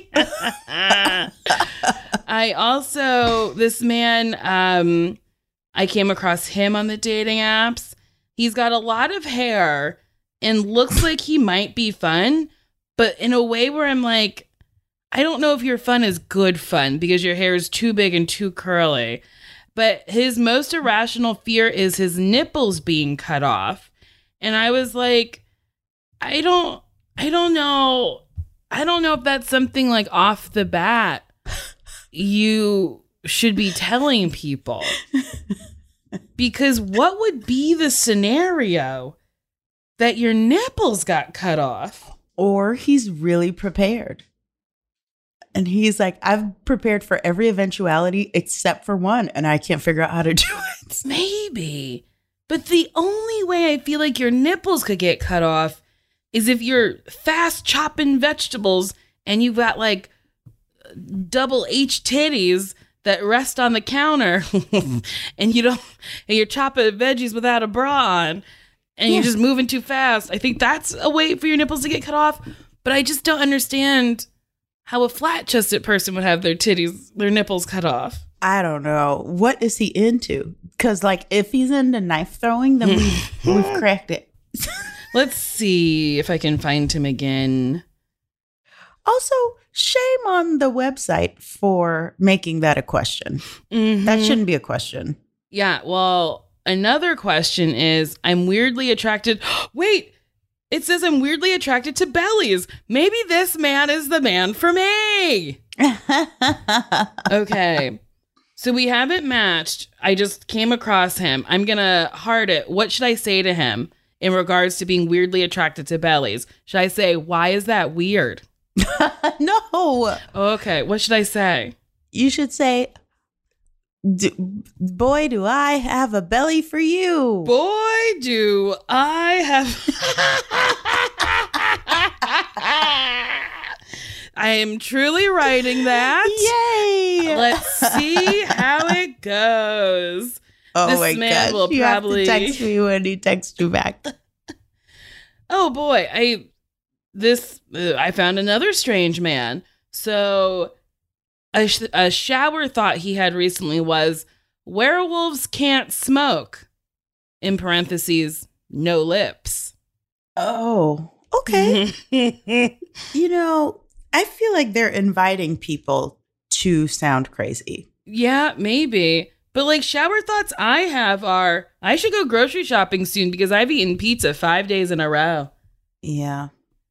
[SPEAKER 3] I also, this man, I came across him on the dating apps. He's got a lot of hair and looks like he might be fun, but in a way where I'm like, I don't know if your fun is good fun because your hair is too big and too curly. But his most irrational fear is his nipples being cut off. And I was like, I don't know. I don't know if that's something like off the bat you should be telling people. Because what would be the scenario that your nipples got cut off?
[SPEAKER 4] Or he's really prepared. And he's like, I've prepared for every eventuality except for one, and I can't figure out how to do it.
[SPEAKER 3] Maybe. But the only way I feel like your nipples could get cut off is if you're fast chopping vegetables and you've got like double H titties that rest on the counter and you're chopping veggies without a bra on and you're just moving too fast. I think that's a way for your nipples to get cut off. But I just don't understand how a flat-chested person would have their nipples cut off.
[SPEAKER 4] I don't know. What is he into? Because, like, if he's into knife throwing, then we've cracked it.
[SPEAKER 3] Let's see if I can find him again.
[SPEAKER 4] Also, shame on the website for making that a question. Mm-hmm. That shouldn't be a question.
[SPEAKER 3] Yeah, well, another question is, I'm weirdly attracted... Wait! It says I'm weirdly attracted to bellies. Maybe this man is the man for me. Okay. So we haven't matched. I just came across him. I'm going to heart it. What should I say to him in regards to being weirdly attracted to bellies? Should I say, why is that weird?
[SPEAKER 4] No.
[SPEAKER 3] Okay. What should I say?
[SPEAKER 4] You should say, boy, do I have a belly for you.
[SPEAKER 3] Boy, do I have... I am truly writing that.
[SPEAKER 4] Yay!
[SPEAKER 3] Let's see how it goes.
[SPEAKER 4] Oh
[SPEAKER 3] this
[SPEAKER 4] my
[SPEAKER 3] man
[SPEAKER 4] gosh.
[SPEAKER 3] will
[SPEAKER 4] You
[SPEAKER 3] probably
[SPEAKER 4] have to text me when he texts you back.
[SPEAKER 3] Oh boy, I found another strange man. So a shower thought he had recently was werewolves can't smoke. In parentheses, no lips.
[SPEAKER 4] Oh, okay. You know, I feel like they're inviting people to sound crazy.
[SPEAKER 3] Yeah, maybe. But like shower thoughts I have are, I should go grocery shopping soon because I've eaten pizza 5 days in a row.
[SPEAKER 4] Yeah.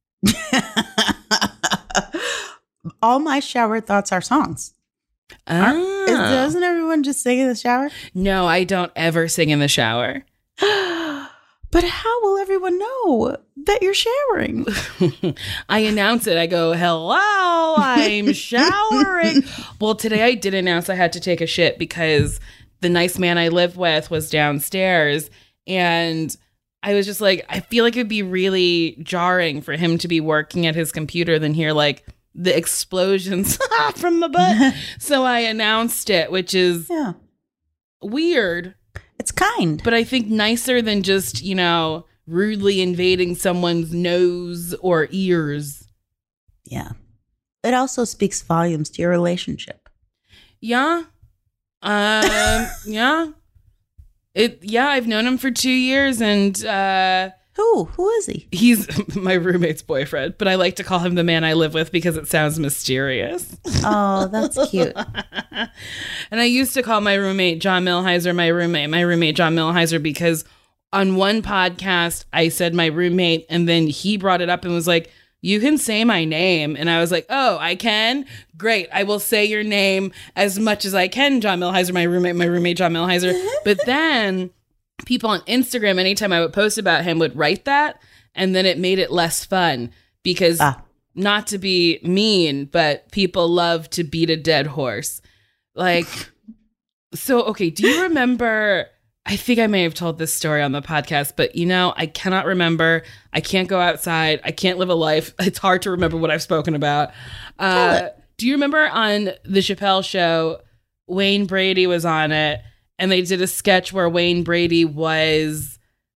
[SPEAKER 4] All my shower thoughts are songs. Doesn't everyone just sing in the shower?
[SPEAKER 3] No, I don't ever sing in the shower.
[SPEAKER 4] But how will everyone know that you're showering?
[SPEAKER 3] I announce it. I go, hello, I'm showering. Well, today I did announce I had to take a shit because the nice man I live with was downstairs. And I was just like, I feel like it'd be really jarring for him to be working at his computer than hear like the explosions from the butt. So I announced it, which is weird.
[SPEAKER 4] It's kind.
[SPEAKER 3] But I think nicer than just, rudely invading someone's nose or ears.
[SPEAKER 4] Yeah. It also speaks volumes to your relationship.
[SPEAKER 3] Yeah. Yeah. I've known him for 2 years and
[SPEAKER 4] Who is he?
[SPEAKER 3] He's my roommate's boyfriend, but I like to call him the man I live with because it sounds mysterious.
[SPEAKER 4] Oh, that's cute.
[SPEAKER 3] And I used to call my roommate John Milheiser my roommate John Milheiser, because on one podcast I said my roommate and then he brought it up and was like, you can say my name. And I was like, oh, I can? Great. I will say your name as much as I can, John Milheiser, my roommate John Milheiser. But then people on Instagram, anytime I would post about him, would write that. And then it made it less fun because not to be mean, but people love to beat a dead horse. Like, so, okay. Do you remember, I think I may have told this story on the podcast, but I cannot remember. I can't go outside. I can't live a life. It's hard to remember what I've spoken about. Do you remember on the Chappelle Show, Wayne Brady was on it? And they did a sketch where Wayne Brady was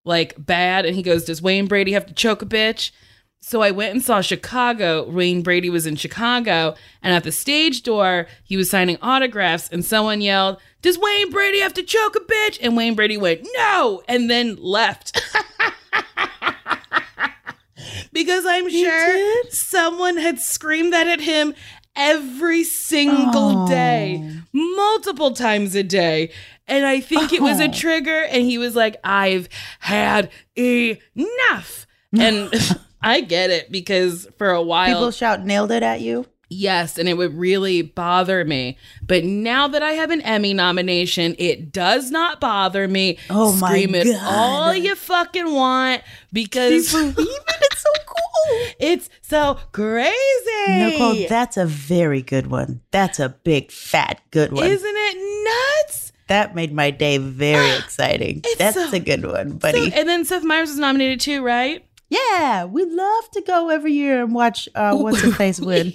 [SPEAKER 3] like bad. And he goes, does Wayne Brady have to choke a bitch? So I went and saw Chicago. Wayne Brady was in Chicago. And at the stage door, he was signing autographs. And someone yelled, does Wayne Brady have to choke a bitch? And Wayne Brady went, no, and then left. Because I'm sure someone had screamed that at him every single day, multiple times a day. And I think it was a trigger. And he was like, I've had enough. And I get it, because for a while
[SPEAKER 4] people shout nailed it at you.
[SPEAKER 3] Yes, and it would really bother me. But now that I have an Emmy nomination, it does not bother me.
[SPEAKER 4] Oh my God.
[SPEAKER 3] Scream it all you fucking want, because
[SPEAKER 4] it's so cool.
[SPEAKER 3] It's so crazy.
[SPEAKER 4] Nicole, that's a very good one. That's a big, fat, good one.
[SPEAKER 3] Isn't it nuts?
[SPEAKER 4] That made my day very exciting. That's a good one, buddy.
[SPEAKER 3] And then Seth Meyers was nominated too, right?
[SPEAKER 4] Yeah, we love to go every year and watch what's his face win.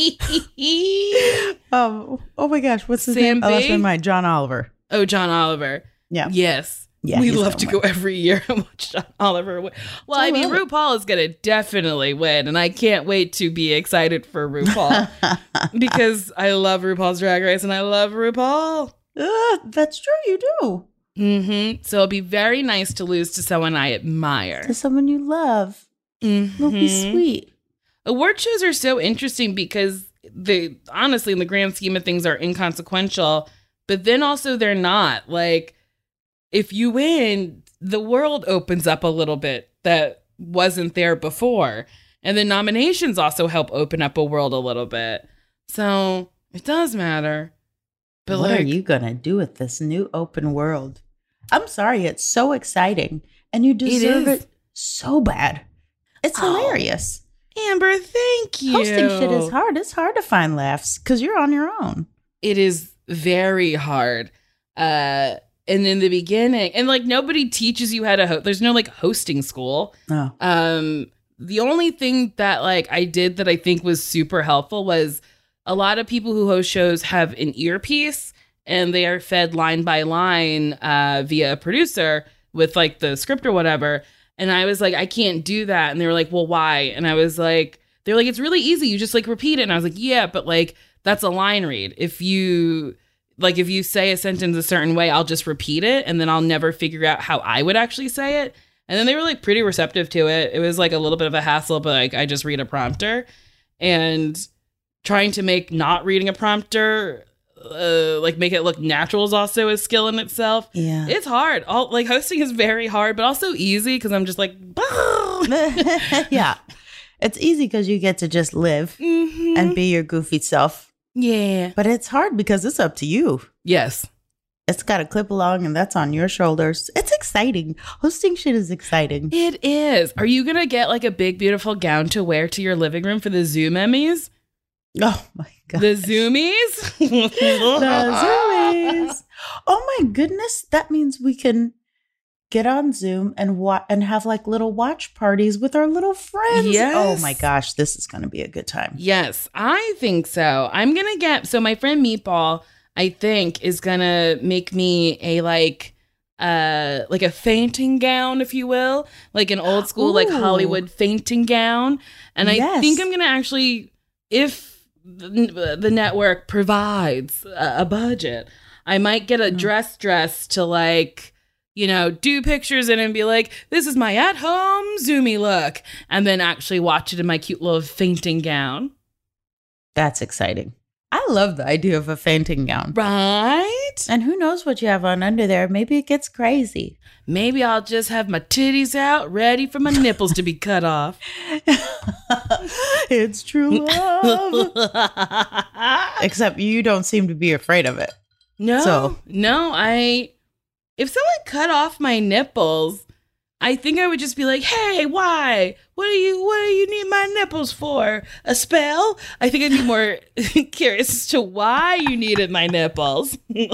[SPEAKER 4] Oh my gosh, what's his name?
[SPEAKER 3] Sam
[SPEAKER 4] Oh, that's
[SPEAKER 3] B?
[SPEAKER 4] my mind. John Oliver.
[SPEAKER 3] Oh, John Oliver.
[SPEAKER 4] Yeah.
[SPEAKER 3] Yes.
[SPEAKER 4] Yeah,
[SPEAKER 3] we
[SPEAKER 4] he's
[SPEAKER 3] love to
[SPEAKER 4] gonna
[SPEAKER 3] go every year and watch John Oliver win. Well, I mean, RuPaul is going to definitely win, and I can't wait to be excited for RuPaul because I love RuPaul's Drag Race and I love RuPaul.
[SPEAKER 4] That's true, you do.
[SPEAKER 3] Mm-hmm. So it'll be very nice to lose to someone I admire.
[SPEAKER 4] To someone you love. It'll be sweet.
[SPEAKER 3] Award shows are so interesting because they honestly, in the grand scheme of things, are inconsequential, but then also they're not. Like, if you win, the world opens up a little bit that wasn't there before. And the nominations also help open up a world a little bit. So it does matter. But
[SPEAKER 4] what are you going to do with this new open world? I'm sorry, it's so exciting. And you deserve it so bad. It's hilarious.
[SPEAKER 3] Amber, thank you.
[SPEAKER 4] Hosting shit is hard. It's hard to find laughs because you're on your own.
[SPEAKER 3] It is very hard. And in the beginning, and like nobody teaches you how to host. There's no like hosting school.
[SPEAKER 4] Oh.
[SPEAKER 3] The only thing that like I did that I think was super helpful was a lot of people who host shows have an earpiece and they are fed line by line via a producer with like the script or whatever. And I was like, I can't do that. And they were like, well, why? And I was like, they're like, it's really easy. You just like repeat it. And I was like, yeah, but like that's a line read. If you say a sentence a certain way, I'll just repeat it and then I'll never figure out how I would actually say it. And then they were like pretty receptive to it. It was like a little bit of a hassle, but like I just read a prompter, and trying to make not reading a prompter like make it look natural is also a skill in itself.
[SPEAKER 4] Yeah,
[SPEAKER 3] it's hard. Like hosting is very hard, but also easy because I'm just like,
[SPEAKER 4] yeah, it's easy because you get to just live and be your goofy self.
[SPEAKER 3] Yeah,
[SPEAKER 4] but it's hard because it's up to you.
[SPEAKER 3] Yes.
[SPEAKER 4] It's got to clip along and that's on your shoulders. It's exciting. Hosting shit is exciting.
[SPEAKER 3] It is. Are you going to get like a big, beautiful gown to wear to your living room for the Zoom Emmys?
[SPEAKER 4] Oh my God.
[SPEAKER 3] The Zoomies?
[SPEAKER 4] The Zoomies. Oh my goodness. That means we can get on Zoom and have like little watch parties with our little friends.
[SPEAKER 3] Yes.
[SPEAKER 4] Oh my gosh. This is going to be a good time.
[SPEAKER 3] Yes, I think so. I'm going to so my friend Meatball, I think, is gonna make me a like a fainting gown, if you will, like an old school like Hollywood fainting gown. And I think I'm gonna actually, if the network provides a budget, I might get a dress to like, you know, do pictures in and be like, this is my at-home Zoomy look, and then actually watch it in my cute little fainting gown.
[SPEAKER 4] That's exciting. I love the idea of a fainting gown.
[SPEAKER 3] Right?
[SPEAKER 4] And who knows what you have on under there. Maybe it gets crazy.
[SPEAKER 3] Maybe I'll just have my titties out, ready for my nipples to be cut off.
[SPEAKER 4] It's true love. Except you don't seem to be afraid of it.
[SPEAKER 3] No, if someone cut off my nipples, I think I would just be like, hey, why? What do you need my nipples for? A spell? I think I'd be more curious as to why you needed my nipples.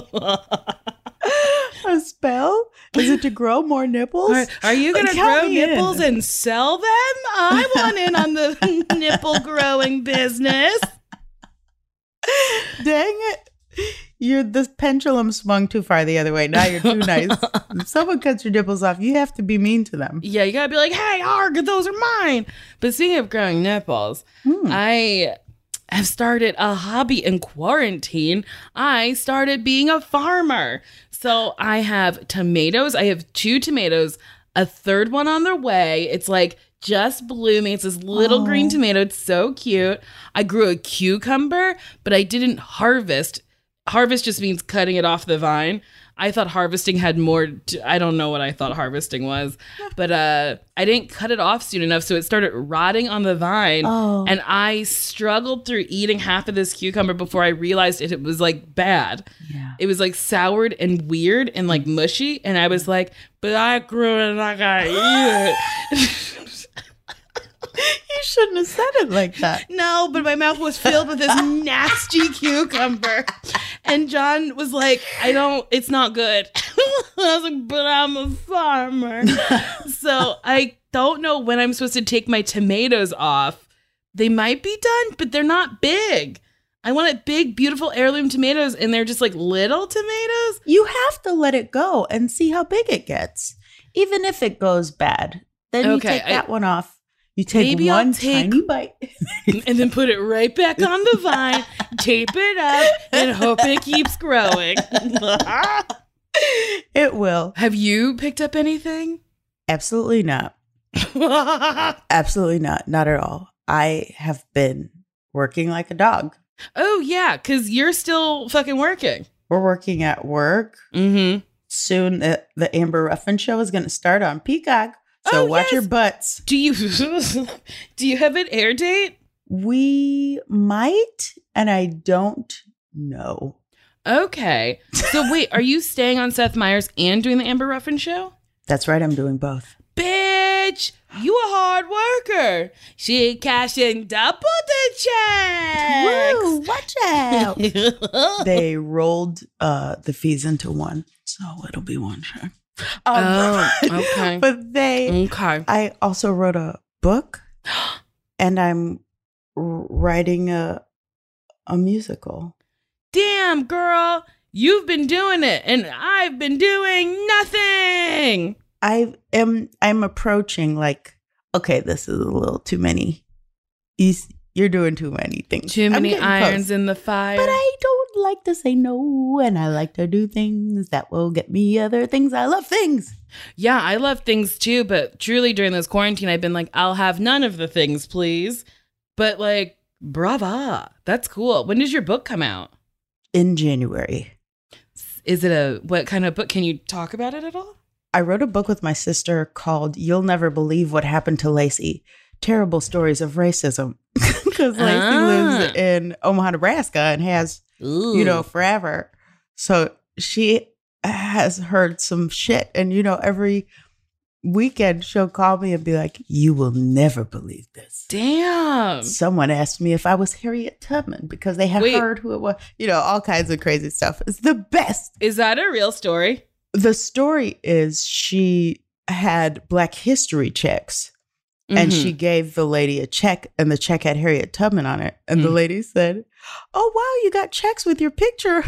[SPEAKER 4] A spell? Is it to grow more nipples?
[SPEAKER 3] Are you going to grow nipples and sell them? I want in on the nipple growing business.
[SPEAKER 4] Dang it. the pendulum swung too far the other way. Now you're too nice. If someone cuts your nipples off, you have to be mean to them.
[SPEAKER 3] Yeah, you gotta be like, hey, arg, those are mine. But speaking of growing nipples, I have started a hobby in quarantine. I started being a farmer. So I have tomatoes. I have 2 tomatoes, a third one on the way. It's like just blooming. It's this little green tomato. It's so cute. I grew a cucumber, but I didn't harvest. Harvest just means cutting it off the vine. I thought harvesting had more. I don't know what I thought harvesting was, but I didn't cut it off soon enough, so it started rotting on the vine. And I struggled through eating half of this cucumber before I realized it was like bad. Yeah. It was like soured and weird and like mushy, and I was like, "But I grew it and I gotta eat it."
[SPEAKER 4] You shouldn't have said it like that.
[SPEAKER 3] No, but my mouth was filled with this nasty cucumber. And John was like, it's not good. I was like, but I'm a farmer. So I don't know when I'm supposed to take my tomatoes off. They might be done, but they're not big. I wanted big, beautiful heirloom tomatoes, and they're just like little tomatoes.
[SPEAKER 4] You have to let it go and see how big it gets. Even if it goes bad, then you take that one off. You take one tiny bite.
[SPEAKER 3] And then put it right back on the vine, tape it up, and hope it keeps growing.
[SPEAKER 4] It will.
[SPEAKER 3] Have you picked up anything?
[SPEAKER 4] Absolutely not. Absolutely not. Not at all. I have been working like a dog.
[SPEAKER 3] Oh, yeah, because you're still fucking working.
[SPEAKER 4] We're working at work.
[SPEAKER 3] Mm-hmm.
[SPEAKER 4] Soon, the Amber Ruffin show is going to start on Peacock. So watch your butts.
[SPEAKER 3] Do you have an air date?
[SPEAKER 4] We might, and I don't know.
[SPEAKER 3] Okay. So wait, are you staying on Seth Meyers and doing the Amber Ruffin show?
[SPEAKER 4] That's right. I'm doing both.
[SPEAKER 3] Bitch, you a hard worker. She cashing double the checks.
[SPEAKER 4] Woo, watch out. They rolled the fees into one, so it'll be one check.
[SPEAKER 3] Okay.
[SPEAKER 4] But I also wrote a book, and I'm writing a musical.
[SPEAKER 3] Damn, girl, you've been doing it, and I've been doing nothing.
[SPEAKER 4] I'm approaching like, okay, this is a little too many. You're doing too many things.
[SPEAKER 3] Too many irons in the fire.
[SPEAKER 4] But I don't like to say no, and I like to do things that will get me other things. I love things.
[SPEAKER 3] Yeah, I love things too, but truly during this quarantine, I've been like, I'll have none of the things, please. But like, brava. That's cool. When does your book come out?
[SPEAKER 4] In January.
[SPEAKER 3] Is it what kind of book? Can you talk about it at all?
[SPEAKER 4] I wrote a book with my sister called You'll Never Believe What Happened to Lacey. Terrible Stories of Racism. Because Lacey lives in Omaha, Nebraska and has, forever. So she has heard some shit. And, every weekend she'll call me and be like, you will never believe this.
[SPEAKER 3] Damn.
[SPEAKER 4] Someone asked me if I was Harriet Tubman because they had heard who it was. all kinds of crazy stuff. It's the best.
[SPEAKER 3] Is that a real story?
[SPEAKER 4] The story is she had Black History checks. And she gave the lady a check, and the check had Harriet Tubman on it. And the lady said, oh, wow, you got checks with your picture.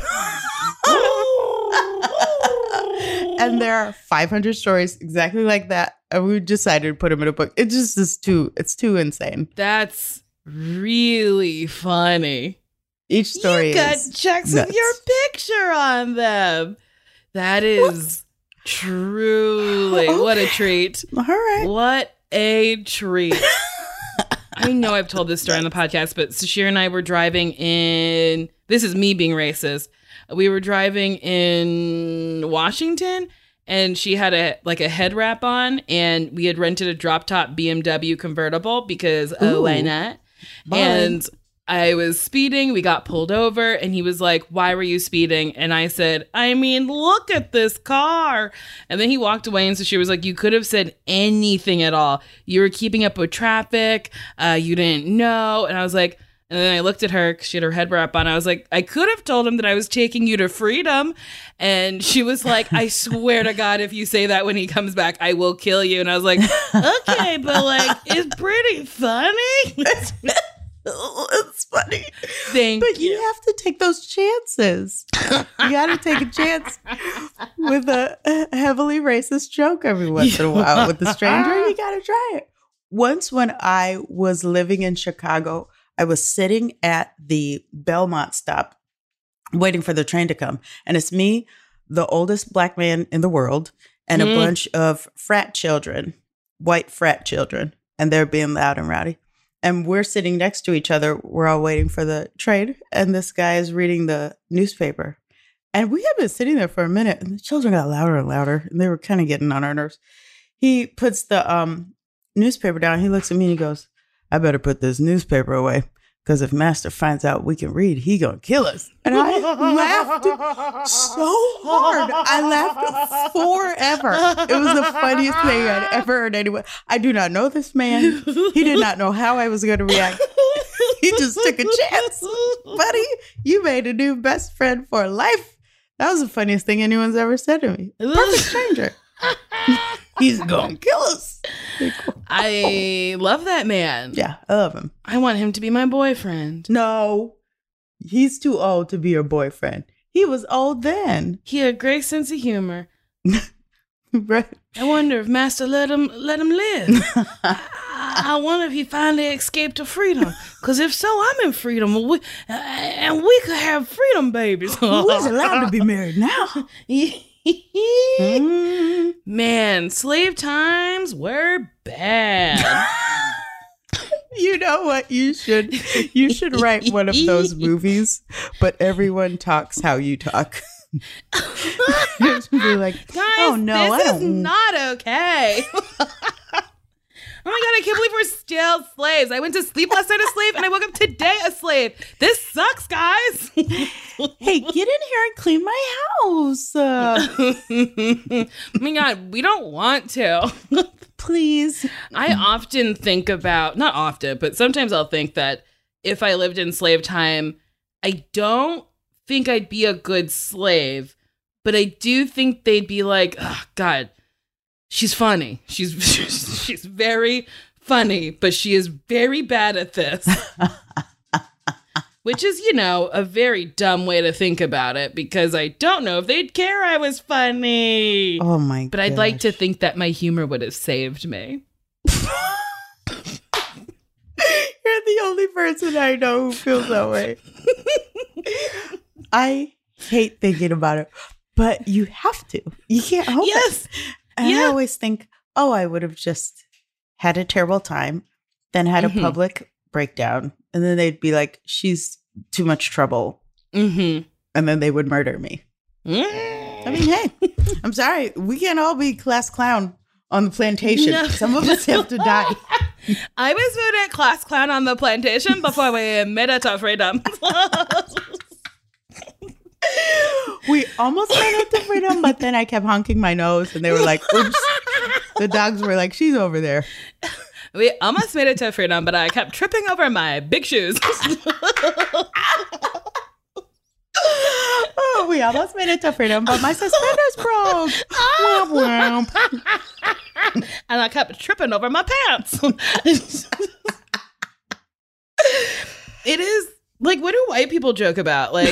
[SPEAKER 4] And there are 500 stories exactly like that. And we decided to put them in a book. It just is it's too insane.
[SPEAKER 3] That's really funny.
[SPEAKER 4] Each story
[SPEAKER 3] you got checks nuts. With your picture on them. That is truly, what a treat.
[SPEAKER 4] All right.
[SPEAKER 3] What a treat. I know I've told this story on the podcast, but Sashir and I were driving in, this is me being racist. We were driving in Washington, and she had a head wrap on, and we had rented a drop top BMW convertible because why not? Bye. And I was speeding. We got pulled over, and he was like, why were you speeding? And I said, I mean, look at this car. And then he walked away, and so she was like, you could have said anything at all. You were keeping up with traffic. You didn't know. And I was like, and then I looked at her because she had her head wrap on. I was like, I could have told him that I was taking you to freedom. And she was like, I swear to God, if you say that when he comes back, I will kill you. And I was like, okay, but like, it's pretty funny.
[SPEAKER 4] It's funny.
[SPEAKER 3] But
[SPEAKER 4] you have to take those chances. You got to take a chance with a heavily racist joke every once in a while. With a stranger, you got to try it. Once when I was living in Chicago, I was sitting at the Belmont stop waiting for the train to come. And it's me, the oldest Black man in the world, and a bunch of frat children, white frat children. And they're being loud and rowdy. And we're sitting next to each other. We're all waiting for the train. And this guy is reading the newspaper. And we had been sitting there for a minute. And the children got louder and louder. And they were kind of getting on our nerves. He puts the newspaper down. He looks at me and he goes, I better put this newspaper away. Because if Master finds out we can read, he gonna kill us. And I laughed so hard. I laughed forever. It was the funniest thing I'd ever heard anyone. I do not know this man. He did not know how I was going to react. He just took a chance. Buddy, you made a new best friend for life. That was the funniest thing anyone's ever said to me. Perfect stranger. He's gonna kill us.
[SPEAKER 3] I love that man.
[SPEAKER 4] Yeah, I love him.
[SPEAKER 3] I want him to be my boyfriend.
[SPEAKER 4] No, he's too old to be your boyfriend. He was old then.
[SPEAKER 3] He had a great sense of humor.
[SPEAKER 4] Right.
[SPEAKER 3] I wonder if Master let him live. I wonder if he finally escaped to freedom. Because if so, I'm in freedom. And we could have freedom babies.
[SPEAKER 4] Who's allowed to be married now?
[SPEAKER 3] Man, slave times were bad.
[SPEAKER 4] You know what? You should write one of those movies, but everyone talks how you talk. Be like,
[SPEAKER 3] guys,
[SPEAKER 4] oh no,
[SPEAKER 3] this is not okay. Oh my God, I can't believe we're still slaves. I went to sleep last night a slave and I woke up today a slave. This sucks, guys.
[SPEAKER 4] Hey, get in here and clean my house.
[SPEAKER 3] Oh my God, we don't want to.
[SPEAKER 4] Please.
[SPEAKER 3] I often think about, not often, but sometimes I'll think that if I lived in slave time, I don't think I'd be a good slave, but I do think they'd be like, oh God, she's funny. She's very funny, but she is very bad at this. Which is, a very dumb way to think about it because I don't know if they'd care I was funny.
[SPEAKER 4] Oh my God.
[SPEAKER 3] But I'd like to think that my humor would have saved me.
[SPEAKER 4] You're the only person I know who feels that way. I hate thinking about it, but you have to. You can't help it. And I always think, oh, I would have just had a terrible time, then had a public breakdown. And then they'd be like, she's too much trouble. And then they would murder me. I mean, hey, I'm sorry. We can't all be class clown on the plantation. No. Some of us have to die.
[SPEAKER 3] I was voted class clown on the plantation before we made it to freedom.
[SPEAKER 4] We almost made it to freedom, but then I kept honking my nose and they were like, oops. The dogs were like, she's over there.
[SPEAKER 3] We almost made it to freedom, but I kept tripping over my big shoes.
[SPEAKER 4] Oh, we almost made it to freedom, but my suspenders broke. Womp womp.
[SPEAKER 3] And I kept tripping over my pants. It is like, what do white people joke about? Like,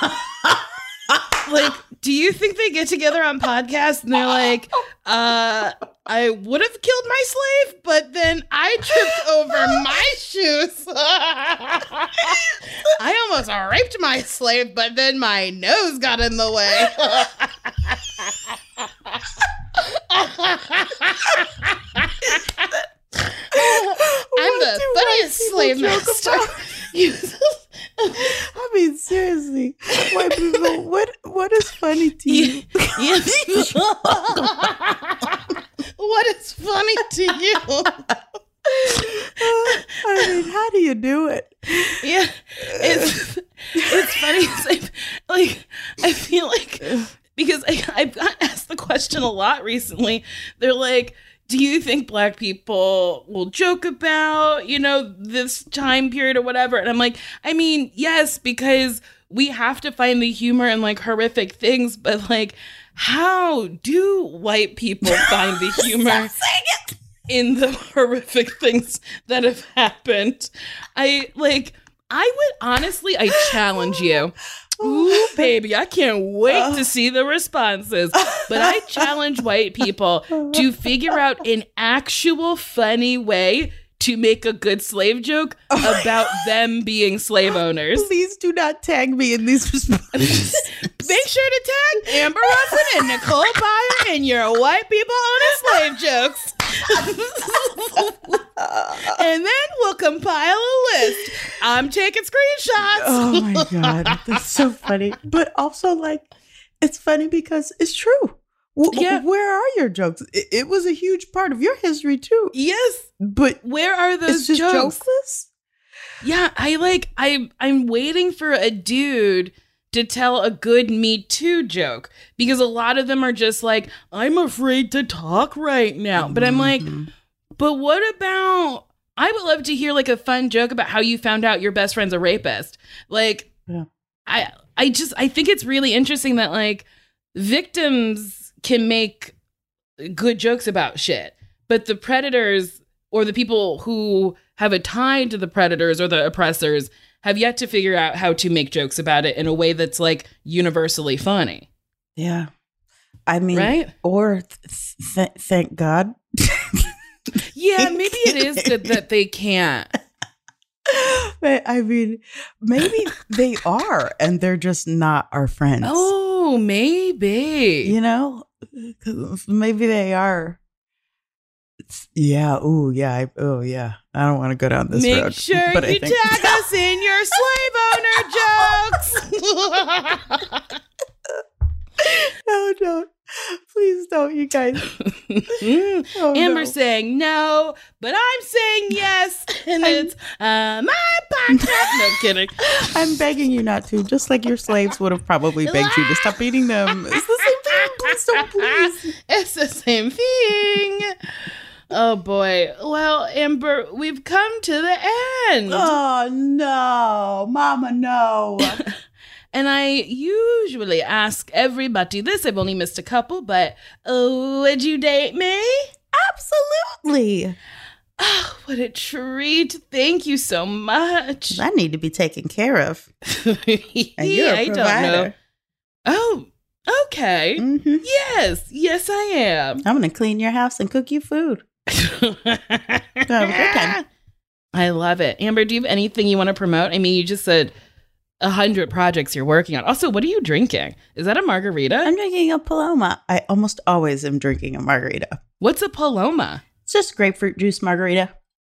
[SPEAKER 3] do you think they get together on podcasts and they're like, I would have killed my slave, but then I tripped over my shoes. I almost raped my slave, but then my nose got in the way. I'm the funniest slave master.
[SPEAKER 4] I mean, seriously, white people, what is funny to you?
[SPEAKER 3] What is funny to you?
[SPEAKER 4] I mean, how do you do it?
[SPEAKER 3] Yeah, it's funny. I feel like, because I've got asked the question a lot recently. They're like, do you think Black people will joke about, this time period or whatever? And I'm like, I mean, yes, because we have to find the humor in horrific things, but how do white people find the humor in the horrific things that have happened. I challenge you. Ooh, baby, I can't wait to see the responses. But I challenge white people to figure out an actual funny way to make a good slave joke about them being slave owners.
[SPEAKER 4] Please do not tag me in these responses.
[SPEAKER 3] Make sure to tag Amber Ruffin and Nicole Byer in your white people owning slave jokes. And then we'll compile a list. I'm taking screenshots.
[SPEAKER 4] Oh my God. That's so funny. But also, like, it's funny because it's true.
[SPEAKER 3] Yeah.
[SPEAKER 4] Where are your jokes? It was a huge part of your history too.
[SPEAKER 3] Yes.
[SPEAKER 4] But
[SPEAKER 3] where are those
[SPEAKER 4] it's just
[SPEAKER 3] jokes?
[SPEAKER 4] jokeless?
[SPEAKER 3] Yeah, I'm waiting for a dude to tell a good Me Too joke, because a lot of them are just like, I'm afraid to talk right now. But I'm like, but what about, I would love to hear like a fun joke about how you found out your best friend's a rapist. Like,
[SPEAKER 4] yeah.
[SPEAKER 3] I think it's really interesting that like victims can make good jokes about shit, but the predators or the people who have a tie to the predators or the oppressors have yet to figure out how to make jokes about it in a way that's like universally funny.
[SPEAKER 4] Yeah. I mean,
[SPEAKER 3] right?
[SPEAKER 4] Or thank God.
[SPEAKER 3] Yeah, maybe it is good that they can't.
[SPEAKER 4] But I mean, maybe they are, and they're just not our friends.
[SPEAKER 3] Oh, maybe.
[SPEAKER 4] You know, 'cause maybe they are. Yeah. Oh, yeah. Oh, yeah. I don't want to go down this road.
[SPEAKER 3] Make sure
[SPEAKER 4] but
[SPEAKER 3] you tag us in your slave owner jokes.
[SPEAKER 4] No, don't. Please don't, you guys.
[SPEAKER 3] Amber's saying no, but I'm saying yes. And it's my podcast. No, I'm kidding.
[SPEAKER 4] I'm begging you not to, just like your slaves would have probably begged you to stop eating them. It's the same thing. Please don't, please.
[SPEAKER 3] It's the same thing. Oh, boy. Well, Amber, we've come to the end.
[SPEAKER 4] Oh, no. Mama, no.
[SPEAKER 3] And I usually ask everybody this. I've only missed a couple, but would you date me?
[SPEAKER 4] Absolutely.
[SPEAKER 3] Oh, what a treat. Thank you so much.
[SPEAKER 4] I need to be taken care of. And you're a provider.
[SPEAKER 3] Don't know. Oh, okay.
[SPEAKER 4] Mm-hmm.
[SPEAKER 3] Yes, I am.
[SPEAKER 4] I'm going to clean your house and cook you food. Have a good time.
[SPEAKER 3] I love it. Amber, do you have anything you want to promote? I mean, you just said 100 projects you're working on. Also, what are you drinking? Is that a margarita?
[SPEAKER 4] I'm drinking a Paloma. I almost always am drinking a margarita.
[SPEAKER 3] What's a Paloma?
[SPEAKER 4] It's just grapefruit juice margarita.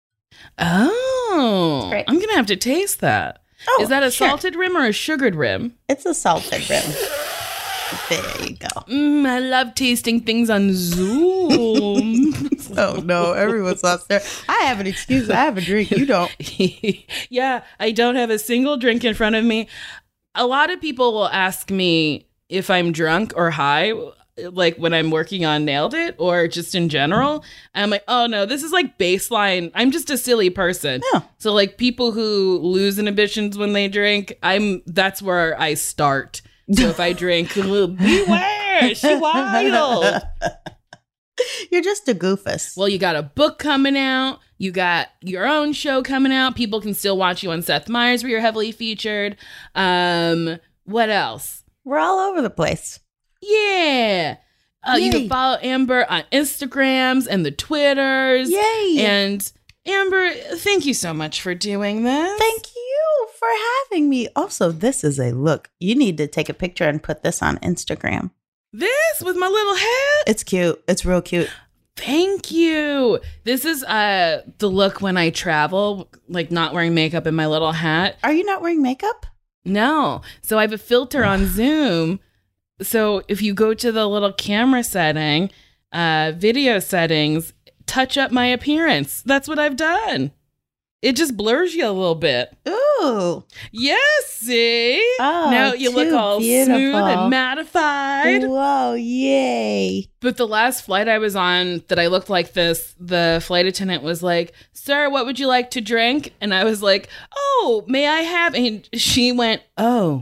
[SPEAKER 3] Oh, I'm going to have to taste that.
[SPEAKER 4] Oh,
[SPEAKER 3] is that a
[SPEAKER 4] sure.
[SPEAKER 3] salted rim or a sugared rim?
[SPEAKER 4] It's a salted rim. There you go.
[SPEAKER 3] I love tasting things on Zoom.
[SPEAKER 4] Oh, no. Everyone's lost there. I have an excuse. I have a drink. You don't.
[SPEAKER 3] Yeah, I don't have a single drink in front of me. A lot of people will ask me if I'm drunk or high, like when I'm working on Nailed It or just in general. And I'm like, oh, no, this is like baseline. I'm just a silly person.
[SPEAKER 4] Yeah.
[SPEAKER 3] So like people who lose inhibitions when they drink, that's where I start. So if I drink, beware, she wild.
[SPEAKER 4] You're just a goofus.
[SPEAKER 3] Well, you got a book coming out. You got your own show coming out. People can still watch you on Seth Meyers, where you're heavily featured. What else?
[SPEAKER 4] We're all over the place.
[SPEAKER 3] Yeah. You can follow Amber on Instagrams and the Twitters.
[SPEAKER 4] Yay.
[SPEAKER 3] And Amber, thank you so much for doing this.
[SPEAKER 4] Thank you for having me. Also, this is a look. You need to take a picture and put this on Instagram.
[SPEAKER 3] This with my little hat?
[SPEAKER 4] It's cute. It's real cute.
[SPEAKER 3] Thank you. This is the look when I travel, like not wearing makeup and my little hat.
[SPEAKER 4] Are you not wearing makeup?
[SPEAKER 3] No. So I have a filter on Zoom. So if you go to the little camera setting, video settings, touch up my appearance. That's what I've done. It just blurs you a little bit.
[SPEAKER 4] Ooh.
[SPEAKER 3] Yes, see?
[SPEAKER 4] Oh,
[SPEAKER 3] now you look all
[SPEAKER 4] beautiful.
[SPEAKER 3] smooth and mattified.
[SPEAKER 4] Whoa, yay.
[SPEAKER 3] But the last flight I was on that I looked like this, the flight attendant was like, "Sir, what would you like to drink?" And I was like, "Oh, may I have?" And she went, "Oh,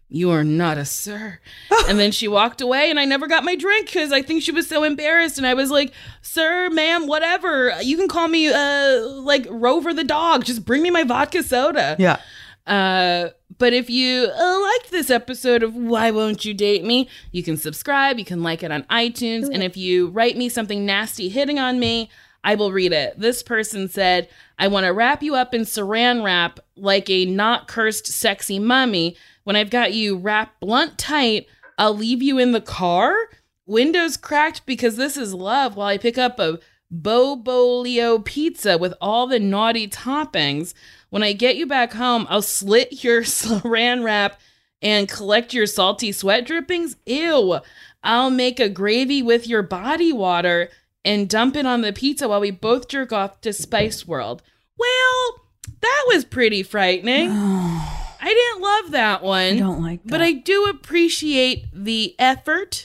[SPEAKER 3] "You are not a sir." And then she walked away, and I never got my drink because I think she was so embarrassed. And I was like, "Sir, ma'am, whatever. You can call me like Rover the dog. Just bring me my vodka soda."
[SPEAKER 4] Yeah.
[SPEAKER 3] But if you liked this episode of Why Won't You Date Me, you can subscribe, you can like it on iTunes, and if you write me something nasty hitting on me, I will read it. This person said, "I want to wrap you up in saran wrap like a not cursed sexy mummy. When I've got you wrapped blunt tight, I'll leave you in the car. Windows cracked because this is love while I pick up a Bobolio pizza with all the naughty toppings. When I get you back home, I'll slit your saran wrap and collect your salty sweat drippings. Ew. I'll make a gravy with your body water and dump it on the pizza while we both jerk off to Spice World." Well, that was pretty frightening. I didn't love that one.
[SPEAKER 4] I don't like that.
[SPEAKER 3] But I do appreciate the effort.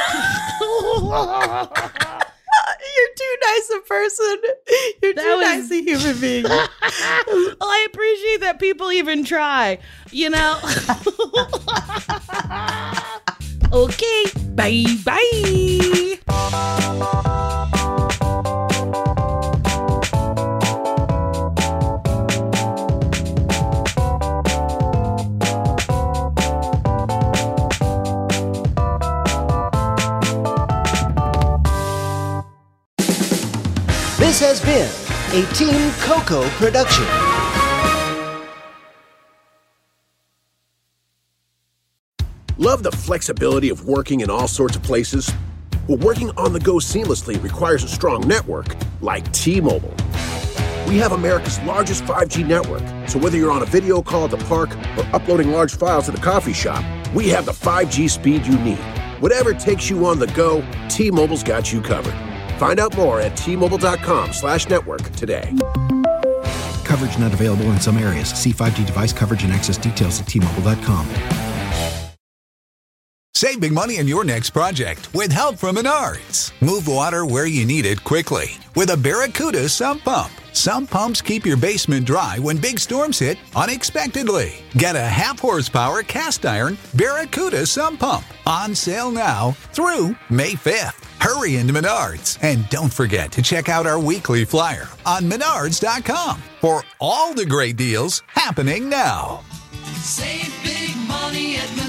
[SPEAKER 4] You're too nice a person. You're too nice a human being.
[SPEAKER 3] Well, I appreciate that people even try, you know? Okay, bye.
[SPEAKER 8] This has been a Team Coco production.
[SPEAKER 5] Love the flexibility of working in all sorts of places? Well, working on the go seamlessly requires a strong network like T-Mobile. We have America's largest 5G network, so whether you're on a video call at the park or uploading large files at the coffee shop, we have the 5G speed you need. Whatever takes you on the go, T-Mobile's got you covered. Find out more at T-Mobile.com/network today.
[SPEAKER 6] Coverage not available in some areas. See 5G device coverage and access details at T-Mobile.com.
[SPEAKER 9] Save big money on your next project with help from Menards. Move water where you need it quickly with a Barracuda sump pump. Sump pumps keep your basement dry when big storms hit unexpectedly. Get a half-horsepower cast iron Barracuda sump pump on sale now through May 5th. Hurry into Menards and don't forget to check out our weekly flyer on Menards.com for all the great deals happening now.
[SPEAKER 10] Save big money at Menards.